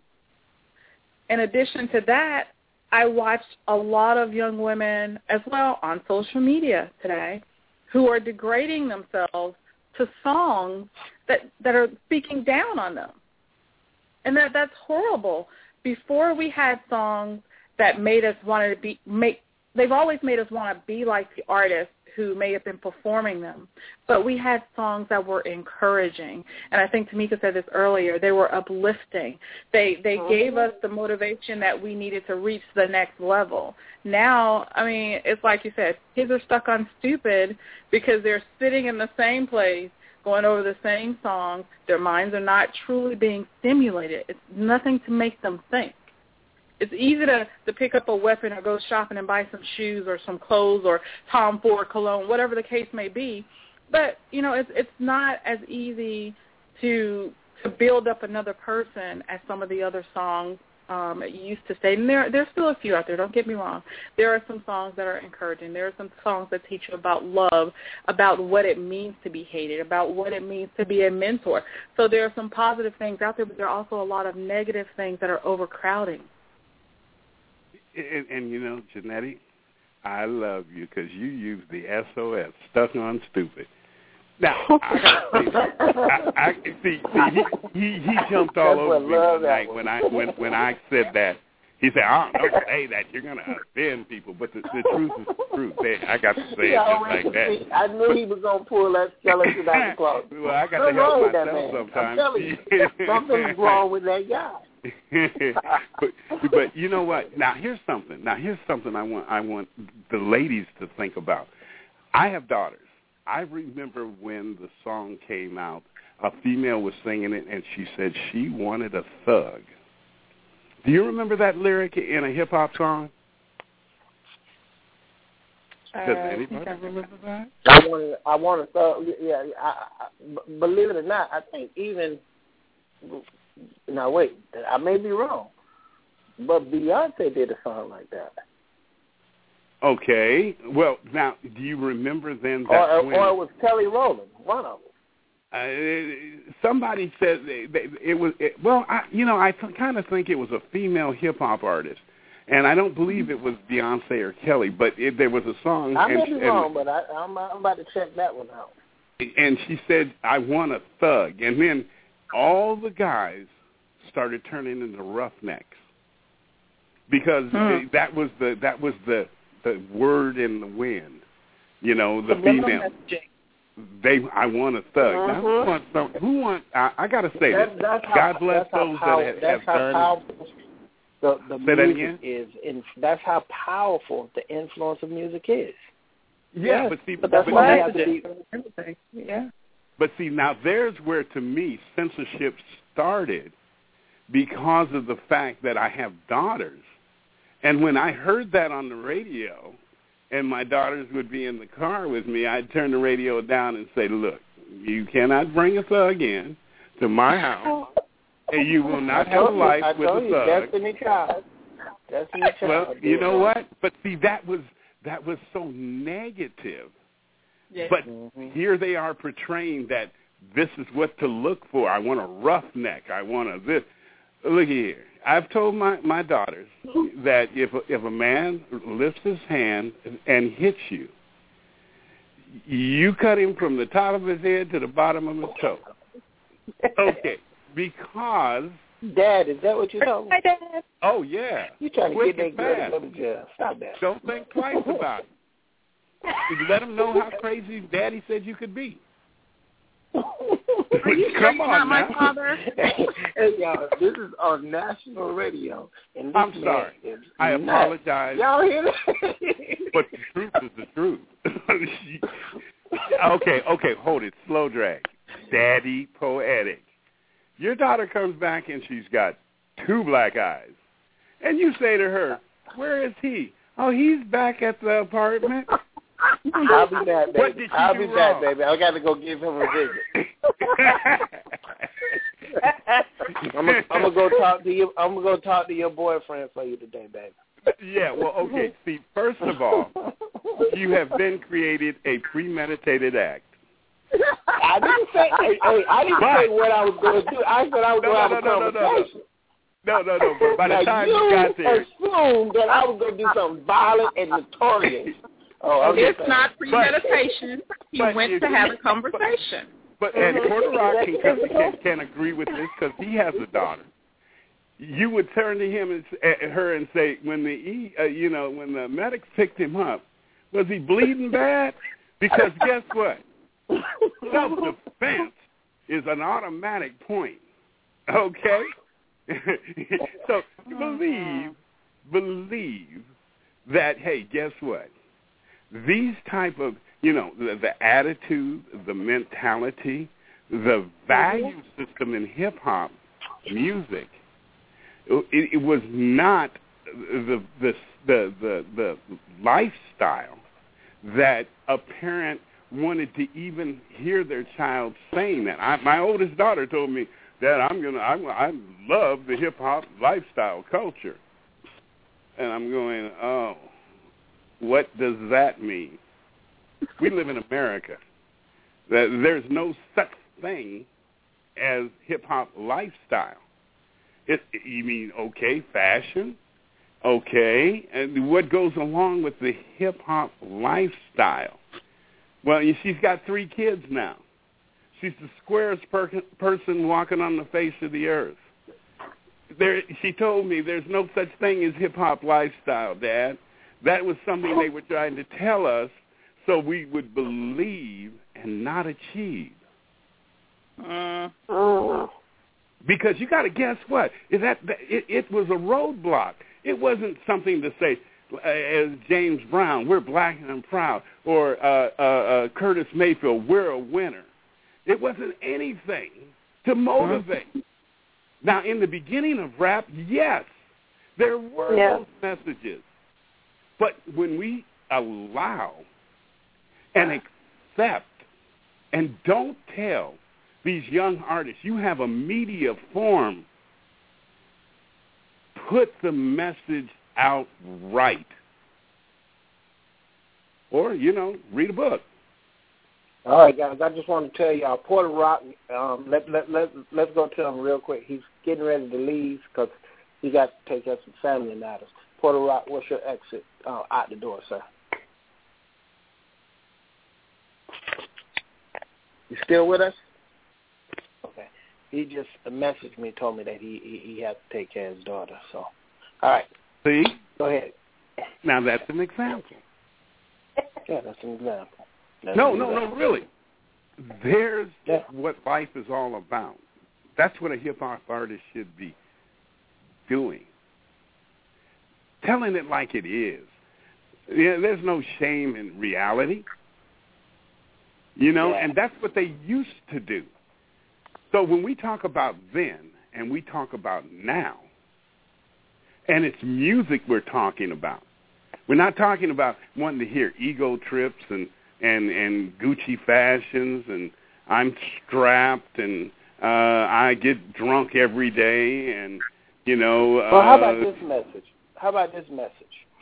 In addition to that, I watched a lot of young women as well on social media today who are degrading themselves to songs that are speaking down on them. And that's horrible. Before we had songs that made us want to they've always made us want to be like the artists who may have been performing them. But we had songs that were encouraging. And I think Tamika said this earlier. They were uplifting. They gave us the motivation that we needed to reach the next level. Now, I mean, it's like you said, kids are stuck on stupid because they're sitting in the same place going over the same songs. Their minds are not truly being stimulated. It's nothing to make them think. it's easy to pick up a weapon or go shopping and buy some shoes or some clothes or Tom Ford cologne, whatever the case may be. But, you know, it's not as easy to build up another person as some of the other songs used to state. And there's still a few out there, don't get me wrong. There are some songs that are encouraging. There are some songs that teach you about love, about what it means to be hated, about what it means to be a mentor. So there are some positive things out there, but there are also a lot of negative things that are overcrowding. And you know, Janetti, I love you because you use the SOS, stuck on stupid. Now, I see, he jumped all over me one night when I said that. He said, don't say that. You're going to offend people. But the truth is the truth. I got to say it just like that. I knew he was going to pull that skeleton out the closet. Well, I got to help myself sometimes. I'm telling you, something's wrong with that guy. but you know what? Now here's something I want the ladies to think about. I have daughters. I remember when the song came out, a female was singing it, and she said she wanted a thug. Do you remember that lyric in a hip-hop song? Does anybody remember that? I want a thug. Yeah, believe it or not, I think even – now, wait, I may be wrong, but Beyonce did a song like that. Okay. Well, now, do you remember then that or it was Kelly Rowland, one of them? Somebody said it was. I kind of think it was a female hip hop artist, and I don't believe it was Beyonce or Kelly, but there was a song. I may be wrong, but I'm about to check that one out. And she said, "I want a thug," and then all the guys started turning into roughnecks because that was the word in the wind, you know, the female. I want a thug. Mm-hmm. Now, who want? I got to say this. God bless those that have done. The music is. That's how powerful the influence of music is. Yeah, yes, but see, but that's why you have to be. Yeah. But see, now there's where, to me, censorship started because of the fact that I have daughters. And when I heard that on the radio and my daughters would be in the car with me, I'd turn the radio down and say, look, you cannot bring a thug in to my house, and you will not have a life with a thug. Destiny Child. Well, you know what? But see, that was so negative. Yes. But here they are portraying that this is what to look for. I want a roughneck. I want a this. Look here. I've told my daughters that if a man lifts his hand and hits you, you cut him from the top of his head to the bottom of his toe. Okay, because... Dad, is that what you're talking about? Hi, Dad. Oh, yeah. You're trying to get that girl fast. to go to jail. Stop that. Don't think twice about it. You let him know how crazy Daddy said you could be. Are you sure you're not my father? Hey, y'all, this is on national radio. And I'm sorry. I apologize. Y'all hear that? But the truth is the truth. Okay, hold it. Slow drag. Daddy Poetic. Your daughter comes back and she's got 2 black eyes. And you say to her, where is he? Oh, he's back at the apartment. I'll be back, baby. I'll be back, baby. I got to go give him a visit. I'm gonna go talk to you. I'm gonna go talk to your boyfriend for you today, baby. Yeah. Well, okay. See, first of all, you have then created a premeditated act. I didn't say. I didn't say what I was going to do. I said I was going to have a conversation. No. But by the time you got there, assumed that I was going to do something violent and notorious. Oh, okay. It's not premeditation. He went to have a conversation. But and Porter Rock can agree with this because he has a daughter. You would turn to him and her and say, when when the medics picked him up, was he bleeding bad? Because guess what? Self-defense is an automatic point. Okay? So believe that, hey, guess what? These type of, the attitude, the mentality, the value system in hip-hop music, it was not the lifestyle that a parent wanted to even hear their child saying that. My oldest daughter told me, Dad, I love the hip hop lifestyle culture. And I'm going, oh, what does that mean? We live in America. There's no such thing as hip hop lifestyle. You mean, okay, fashion? Okay. And what goes along with the hip hop lifestyle? Well, she's got 3 kids now. She's the squarest person walking on the face of the earth. She told me there's no such thing as hip-hop lifestyle, Dad. That was something they were trying to tell us so we would believe and not achieve. Because you got to guess what? It was a roadblock. It wasn't something to say, as James Brown, we're black and proud, or Curtis Mayfield, we're a winner. It wasn't anything to motivate. Now, in the beginning of rap, yes, there were those messages. But when we allow and accept and don't tell these young artists, you have a media form, put the message out right. Or, read a book. All right, guys, I just want to tell y'all, Porter Rock, let's go to him real quick. He's getting ready to leave because he got to take care of some family matters. Porter Rock, what's your exit out the door, sir? You still with us? Okay. He just messaged me, told me that he had to take care of his daughter. So, all right. See? Go ahead. Now, that's an example. Yeah, that's an example. No, really. There's what life is all about. That's what a hip-hop artist should be doing. Telling it like it is. There's no shame in reality. And that's what they used to do. So when we talk about then and we talk about now, and it's music we're talking about, we're not talking about wanting to hear ego trips and Gucci fashions and I'm strapped and I get drunk every day and, Well, how about this message?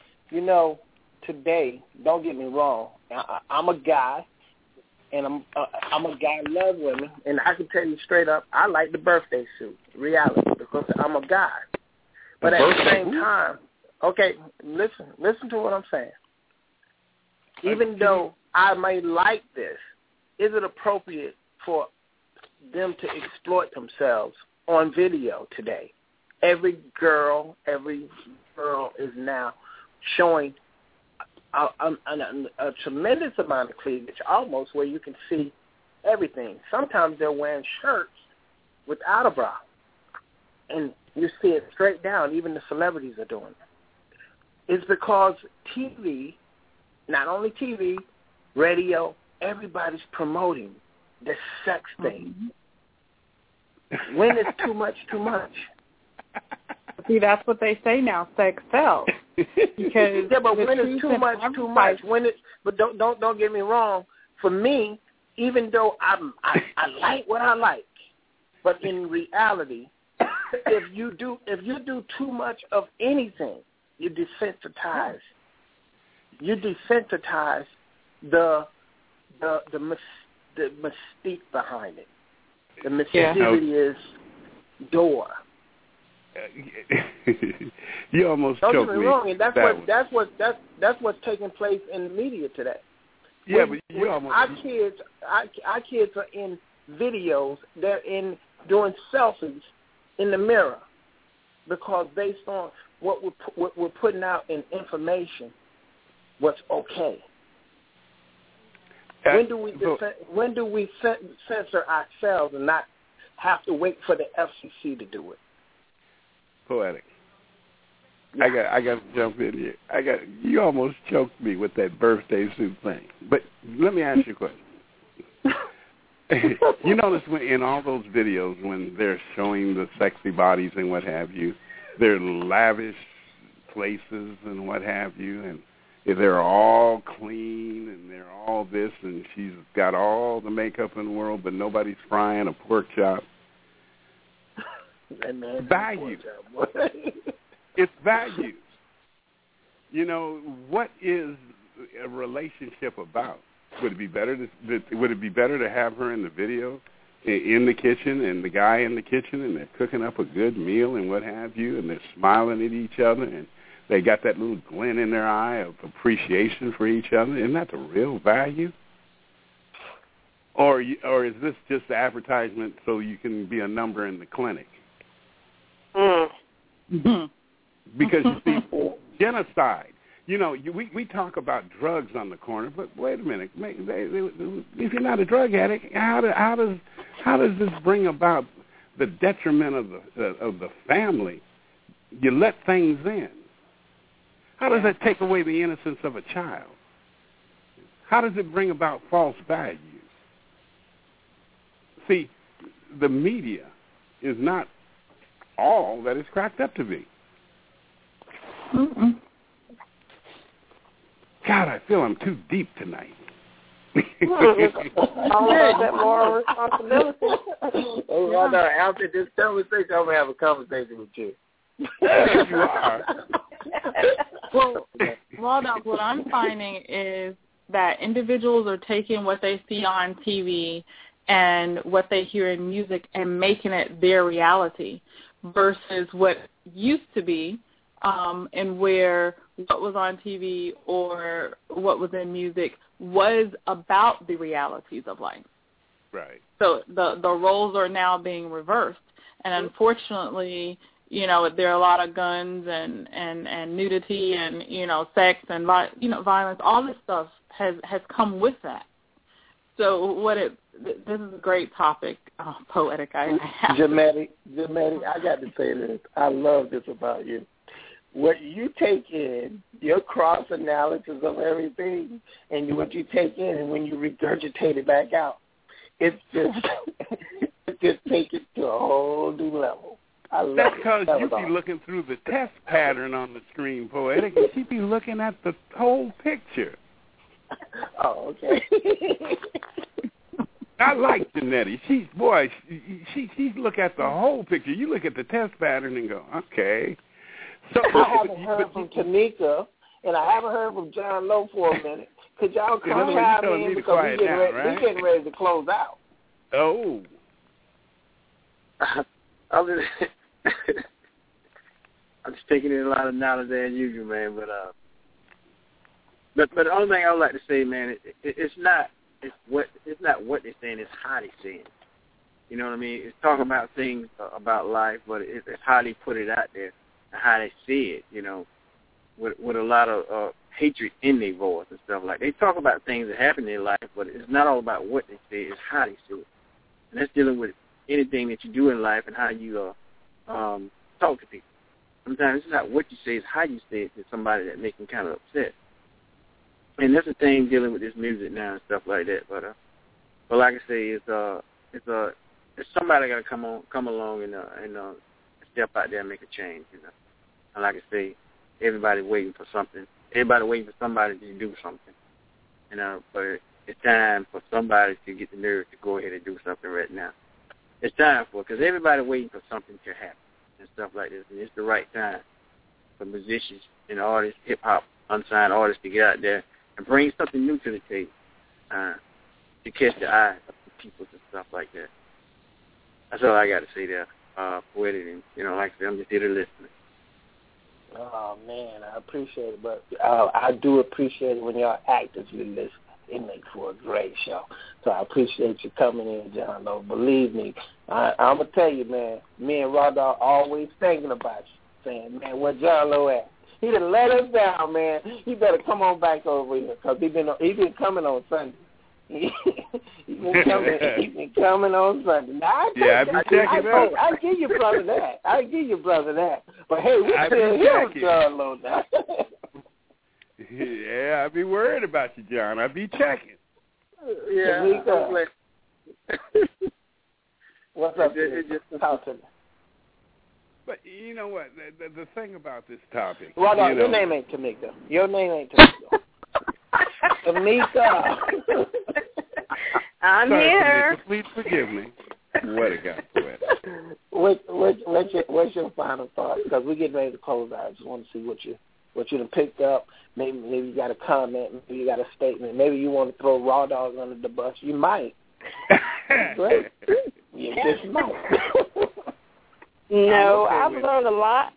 Today, don't get me wrong, I'm a guy, and I'm a guy I love women, and I can tell you straight up, I like the birthday suit, reality, because I'm a guy. But at the same time, okay, listen to what I'm saying. Even though I may like this, is it appropriate for them to exploit themselves on video today? Every girl is now showing a tremendous amount of cleavage, almost where you can see everything. Sometimes they're wearing shirts without a bra, and you see it straight down. Even the celebrities are doing it. It's because TV, not only TV, radio, everybody's promoting the sex thing. When is too much too much? See, that's what they say now. Sex sells. Because but when is too much too much? But don't get me wrong. For me, even though I like what I like, but in reality, if you do too much of anything, you desensitize. You desensitize the mystique behind it. The mysterious door. You almost don't choked get me wrong, and that's what's taking place in the media today. Yeah, but you almost our kids are in videos. They're doing selfies in the mirror because based on what we're putting out in information, what's okay. When do we censor ourselves and not have to wait for the FCC to do it? Poetic. I got to jump in here. You almost choked me with that birthday suit thing. But let me ask you a question. You notice in all those videos when they're showing the sexy bodies and what have you, they're lavish places and what have you, and they're all clean and they're all this, and she's got all the makeup in the world, but nobody's frying a pork chop. Value. It's values. You know, what is a relationship about? Would it be better to have her in the video, in the kitchen, and the guy in the kitchen, and they're cooking up a good meal and what have you, and they're smiling at each other, and they got that little glint in their eye of appreciation for each other? Isn't that the real value? Or is this just the advertisement so you can be a number in the clinic? Because you see, genocide. You know, we talk about drugs on the corner, but wait a minute. If you're not a drug addict, how does this bring about the detriment of the family? You let things in. How does that take away the innocence of a child? How does it bring about false values? See, the media is not all that it's cracked up to be. God, I feel I'm too deep tonight. A little bit more responsibility. Oh, no, after this conversation, I'm going to have a conversation with you. Yes, you are. Well, Dog, what I'm finding is that individuals are taking what they see on TV and what they hear in music and making it their reality versus what used to be, and where what was on TV or what was in music was about the realities of life. Right. So the roles are now being reversed. And unfortunately, you know, there are a lot of guns and nudity and, you know, sex and, violence. All this stuff has come with that. So this is a great topic. Oh, poetic. Jametti, I got to say this. I love this about you. What you take in, your cross-analysis of everything, and what you take in, and when you regurgitate it back out, it just takes it to a whole new level. I love That's because you awesome. be looking through the test pattern on the screen, Poetic, and she be looking at the whole picture. Oh, okay. I like Janetti. She's look at the whole picture. You look at the test pattern and go, okay. So I haven't heard from Tanika, and I haven't heard from John Lowe for a minute. Could y'all come chime in because we're getting ready to close out. Oh. I'm just taking in a lot of knowledge as usual, man. But the only thing I would like to say, man, it's not what they're saying, it's how they're saying it. You know what I mean? It's talking about things about life, but it's how they put it out there and how they see it. You know, with a lot of hatred in their voice and stuff like that. They talk about things that happen in their life, but it's not all about what they say, it's how they say it. And that's dealing with anything that you do in life and how you talk to people. Sometimes it's not what you say, it's how you say it to somebody that makes them kind of upset. And that's the thing dealing with this music now and stuff like that. But like I say, it's somebody got to come along and step out there and make a change. You know, and like I say, everybody waiting for something. Everybody waiting for somebody to do something. You know, but it's time for somebody to get the nerve to go ahead and do something right now. It's time for it because everybody waiting for something to happen and stuff like this. And it's the right time for musicians and artists, hip hop, unsigned artists to get out there and bring something new to the table to catch the eye of the people and stuff like that. That's all I got to say there, Poetic. And, you know, like I said, I'm just here to listen. Oh, man, I appreciate it. But I do appreciate it when y'all actively listen. It makes for a great show. So I appreciate you coming in, John Lowe. Believe me, I'm going to tell you, man, me and Raw Dog always thinking about you, saying, man, where John Lowe at? He done let us down, man. He better come on back over here because he been coming on Sunday. He been coming on Sunday. Now, I give your brother that. But, hey, we still here with John Lowe now. Yeah, I be worried about you, John. I be checking. Yeah. What's up? Talk to me. But you know what? The thing about this topic. Well, no, your name ain't Tamika. Your name ain't Tamika. Tamika. I'm Sorry, here. Tamika, please forgive me. What a guy, poet. What's your final thought? Because we're getting ready to close out. I just want to see what you done picked up. Maybe you got a comment. Maybe you got a statement. Maybe you want to throw Raw Dogs under the bus. You might. Great. You just might. No, I've learned a lot.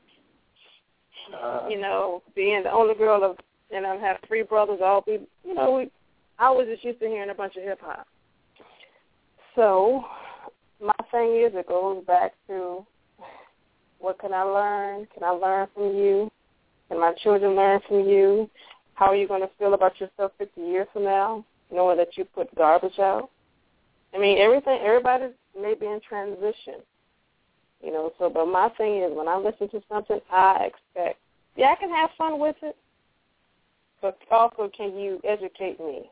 Being the only girl of, and I have 3 brothers. I was just used to hearing a bunch of hip hop. So my thing is, it goes back to, what can I learn? Can I learn from you? Can my children learn from you? How are you going to feel about yourself 50 years from now, knowing that you put garbage out? I mean, everybody may be in transition, but my thing is, when I listen to something, I expect, I can have fun with it, but also can you educate me?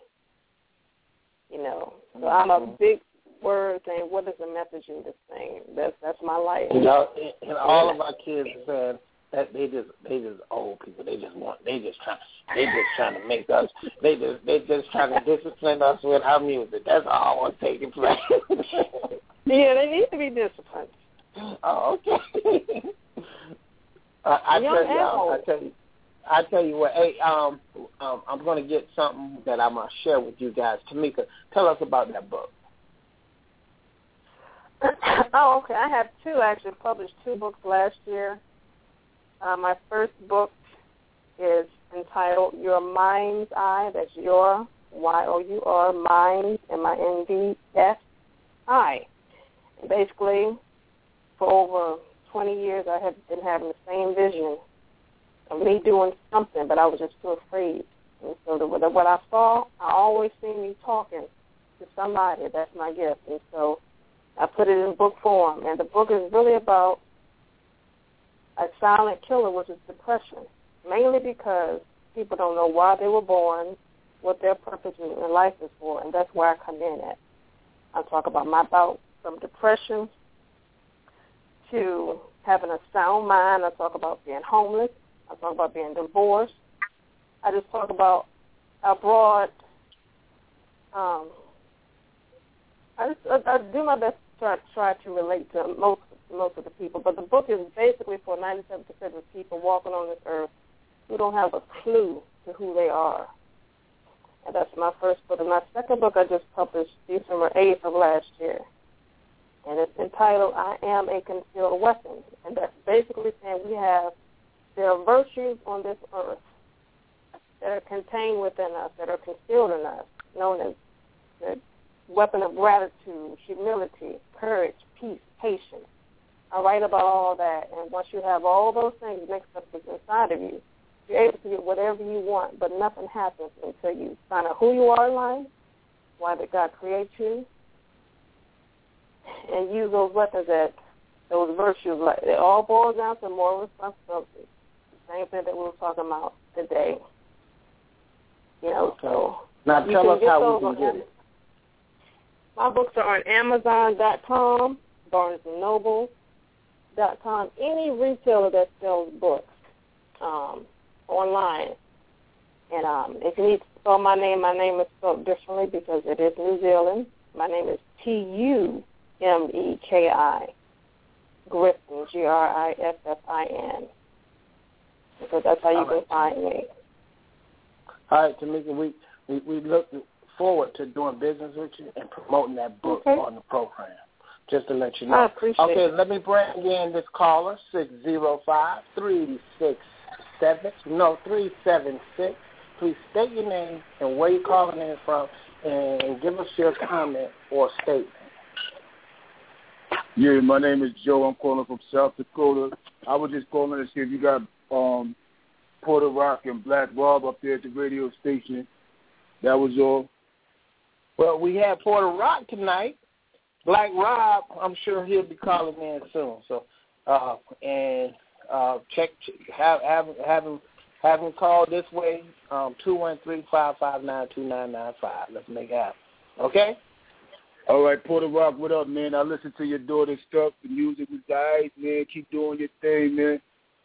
So I'm a big word saying, what is the message in this thing? That's my life. And all of our kids are saying that they just old people. They just trying to make us. They just trying to discipline us with our music. That's all what's taking place. Yeah, they need to be disciplined. Oh, okay. I tell you what. Hey, I'm going to get something that I'm going to share with you guys. Tamika, tell us about that book. Oh, okay. I have published 2 books last year. My first book is entitled Your Mind's Eye. That's your, Y-O-U-R, Mind, M-I-N-D-S-I. And basically, for over 20 years, I have been having the same vision of me doing something, but I was just too afraid. And so what I saw, I always see me talking to somebody. That's my gift. And so I put it in book form. And the book is really about a silent killer, which is depression, mainly because people don't know why they were born, what their purpose in life is for, and that's where I come in at. I talk about my bout from depression to having a sound mind. I talk about being homeless. I talk about being divorced. I just talk about a broad, I do my best to try to relate to most of the people. But the book is basically for 97% of people walking on this earth who don't have a clue to who they are. And that's my first book. And my second book I just published December 8th of last year. And it's entitled I Am a Concealed Weapon. And that's basically saying there are virtues on this earth that are contained within us, that are concealed in us, known as the weapon of gratitude, humility, courage, peace, patience. I write about all that, and once you have all those things mixed up inside of you, you're able to get whatever you want, but nothing happens until you find out who you are in life, why did God create you, and use those weapons, those virtues. It all boils down to moral responsibility. The same thing that we were talking about today. So now tell us how we can get it. My books are on Amazon.com, BarnesandNoble.com, any retailer that sells books online. And if you need to spell my name is spelled differently because it is New Zealand. My name is T-U-M-E-K-I, Griffin, Griffin. So that's how you can find me. All right, Tamika, we look forward to doing business with you and promoting that book on the program, just to let you know. I appreciate it. Let me bring in this caller, 605-376. Please state your name and where you're calling in from and give us your comment or statement. Yeah, my name is Joe. I'm calling from South Dakota. I was just calling to see if you got Porter Rock and Black Rob up there at the radio station. That was all. Well, we had Porter Rock tonight. Black Rob, I'm sure he'll be calling in soon. So, have him call this way, 213-559-2995. Let's make it happen. Okay? All right, Porter Rock, what up, man? I listened to your daughter's stuff. The music was nice, man. Keep doing your thing, man.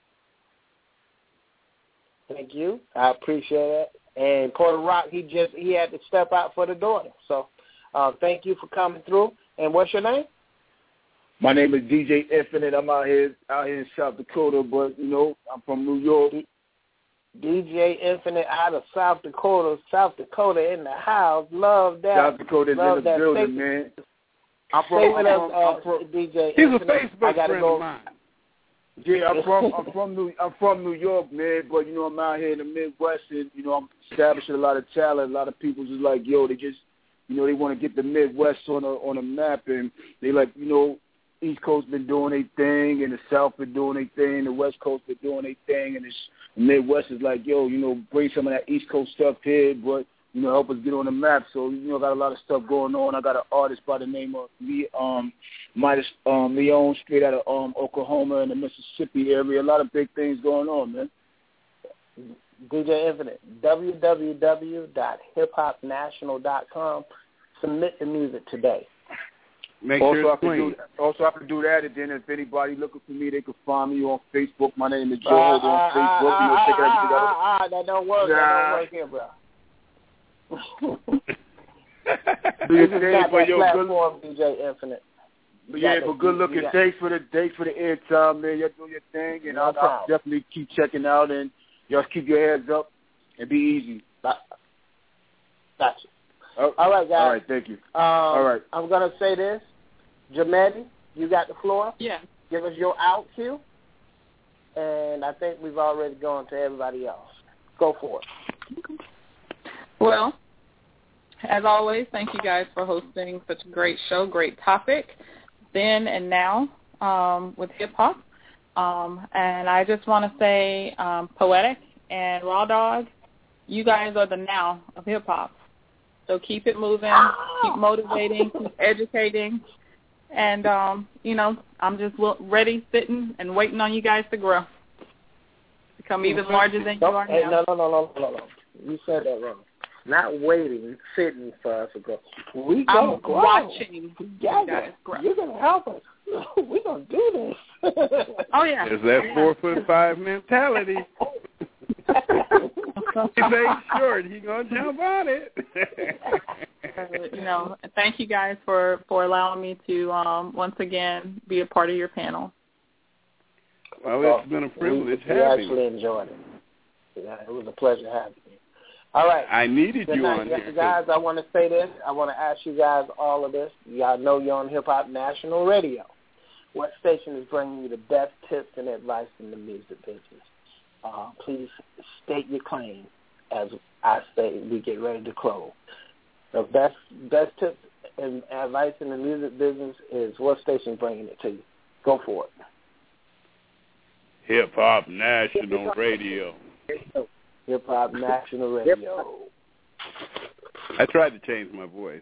Thank you. I appreciate it. And Porter Rock, he had to step out for the daughter. So thank you for coming through. And what's your name? My name is DJ Infinite. I'm out here in South Dakota, but, you know, I'm from New York. DJ Infinite out of South Dakota. South Dakota in the house. Love that. South Dakota's in the building, man. Stay with us, DJ He's Infinite. a Facebook friend of mine. Yeah, I'm from New York, man. But you know, I'm out here in the Midwest, and you know, I'm establishing a lot of talent. A lot of people just like, yo, they just, you know, they want to get the Midwest on a map, and they like, you know, East Coast been doing their thing, and the South been doing their thing, the West Coast been doing their thing, and the Midwest is like, yo, you know, bring some of that East Coast stuff here, but you know, help us get on the map. So, you know, I got a lot of stuff going on. I got an artist by the name of Leon, straight out of Oklahoma and the Mississippi area. A lot of big things going on, man. DJ Infinite, www.hiphopnational.com. Submit the music today. Make sure it's clean. Also, I can do that, and then if anybody looking for me, they can find me on Facebook. My name is Joe on Facebook. You know, check everything out. That don't work. That don't work here, bro. Do your thing for your platform, DJ Infinite. Yeah, but good looking. Thanks for the airtime, man. Y'all do your thing, and I'll definitely keep checking out, and y'all keep your heads up and be easy. Gotcha. All right, guys. All right, thank you. All right. I'm gonna say this, Jametti, you got the floor. Yeah. Give us your out cue, and I think we've already gone to everybody else. Go for it. Well, as always, thank you guys for hosting such a great show, great topic, then and now with hip-hop. And I just want to say Poetic and Raw Dog, you guys are the now of hip-hop. So keep it moving, keep motivating, keep educating. And, you know, I'm just ready, sitting, and waiting on you guys to grow. Become even larger than you are now. No. You said that wrong. Not waiting, sitting for us to grow. We I'm gonna grow. watching together. You're gonna help us. We're gonna do this. Oh yeah. There's that 4'5" mentality. He ain't short. He gonna jump on it. You know, thank you guys for allowing me to once again be a part of your panel. Well, it's been a privilege having you. We actually enjoyed it. Yeah, it was a pleasure having you. All right. I needed you on here. Guys, I want to say this. I want to ask you guys all of this. Y'all know you're on Hip Hop National Radio. What station is bringing you the best tips and advice in the music business? Please state your claim as I say we get ready to close. The best tips and advice in the music business is what station bringing it to you? Go for it. Hip Hop National Radio. Hip Hop National Radio. I tried to change my voice.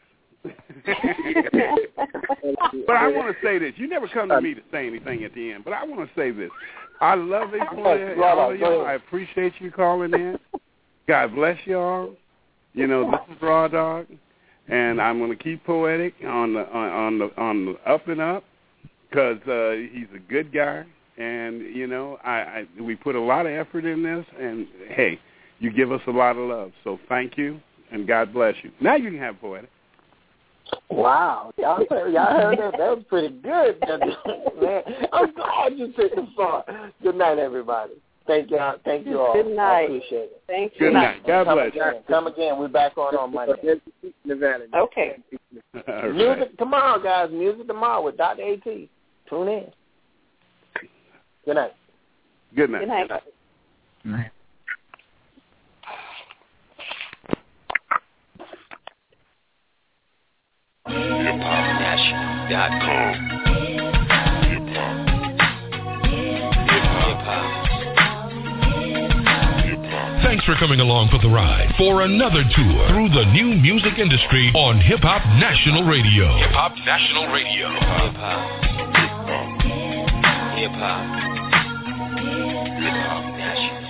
But I want to say this. You never come to me to say anything at the end, but I want to say this. I love all of y'all. I appreciate you calling in. God bless y'all. You know, this is Raw Dog, and I'm going to keep Poetic on the up and up because he's a good guy. And, you know, we put a lot of effort in this, and, hey, you give us a lot of love. So thank you, and God bless you. Now you can have Poetic. Wow. Y'all heard that? That was pretty good. Man, I'm glad you took the far. Good night, everybody. Thank you all. Good night. I appreciate it. Thank you. Good night. God bless you. Come again. We're back on Monday. Okay. Right. Music tomorrow, guys. Music tomorrow with Dr. A.T. Tune in. Good night. Good night. Good night. Good night. HipHopNational.com. Thanks for coming along for the ride for another tour through the new music industry on Hip Hop National Radio. Hip Hop National Radio. Hip Hop National.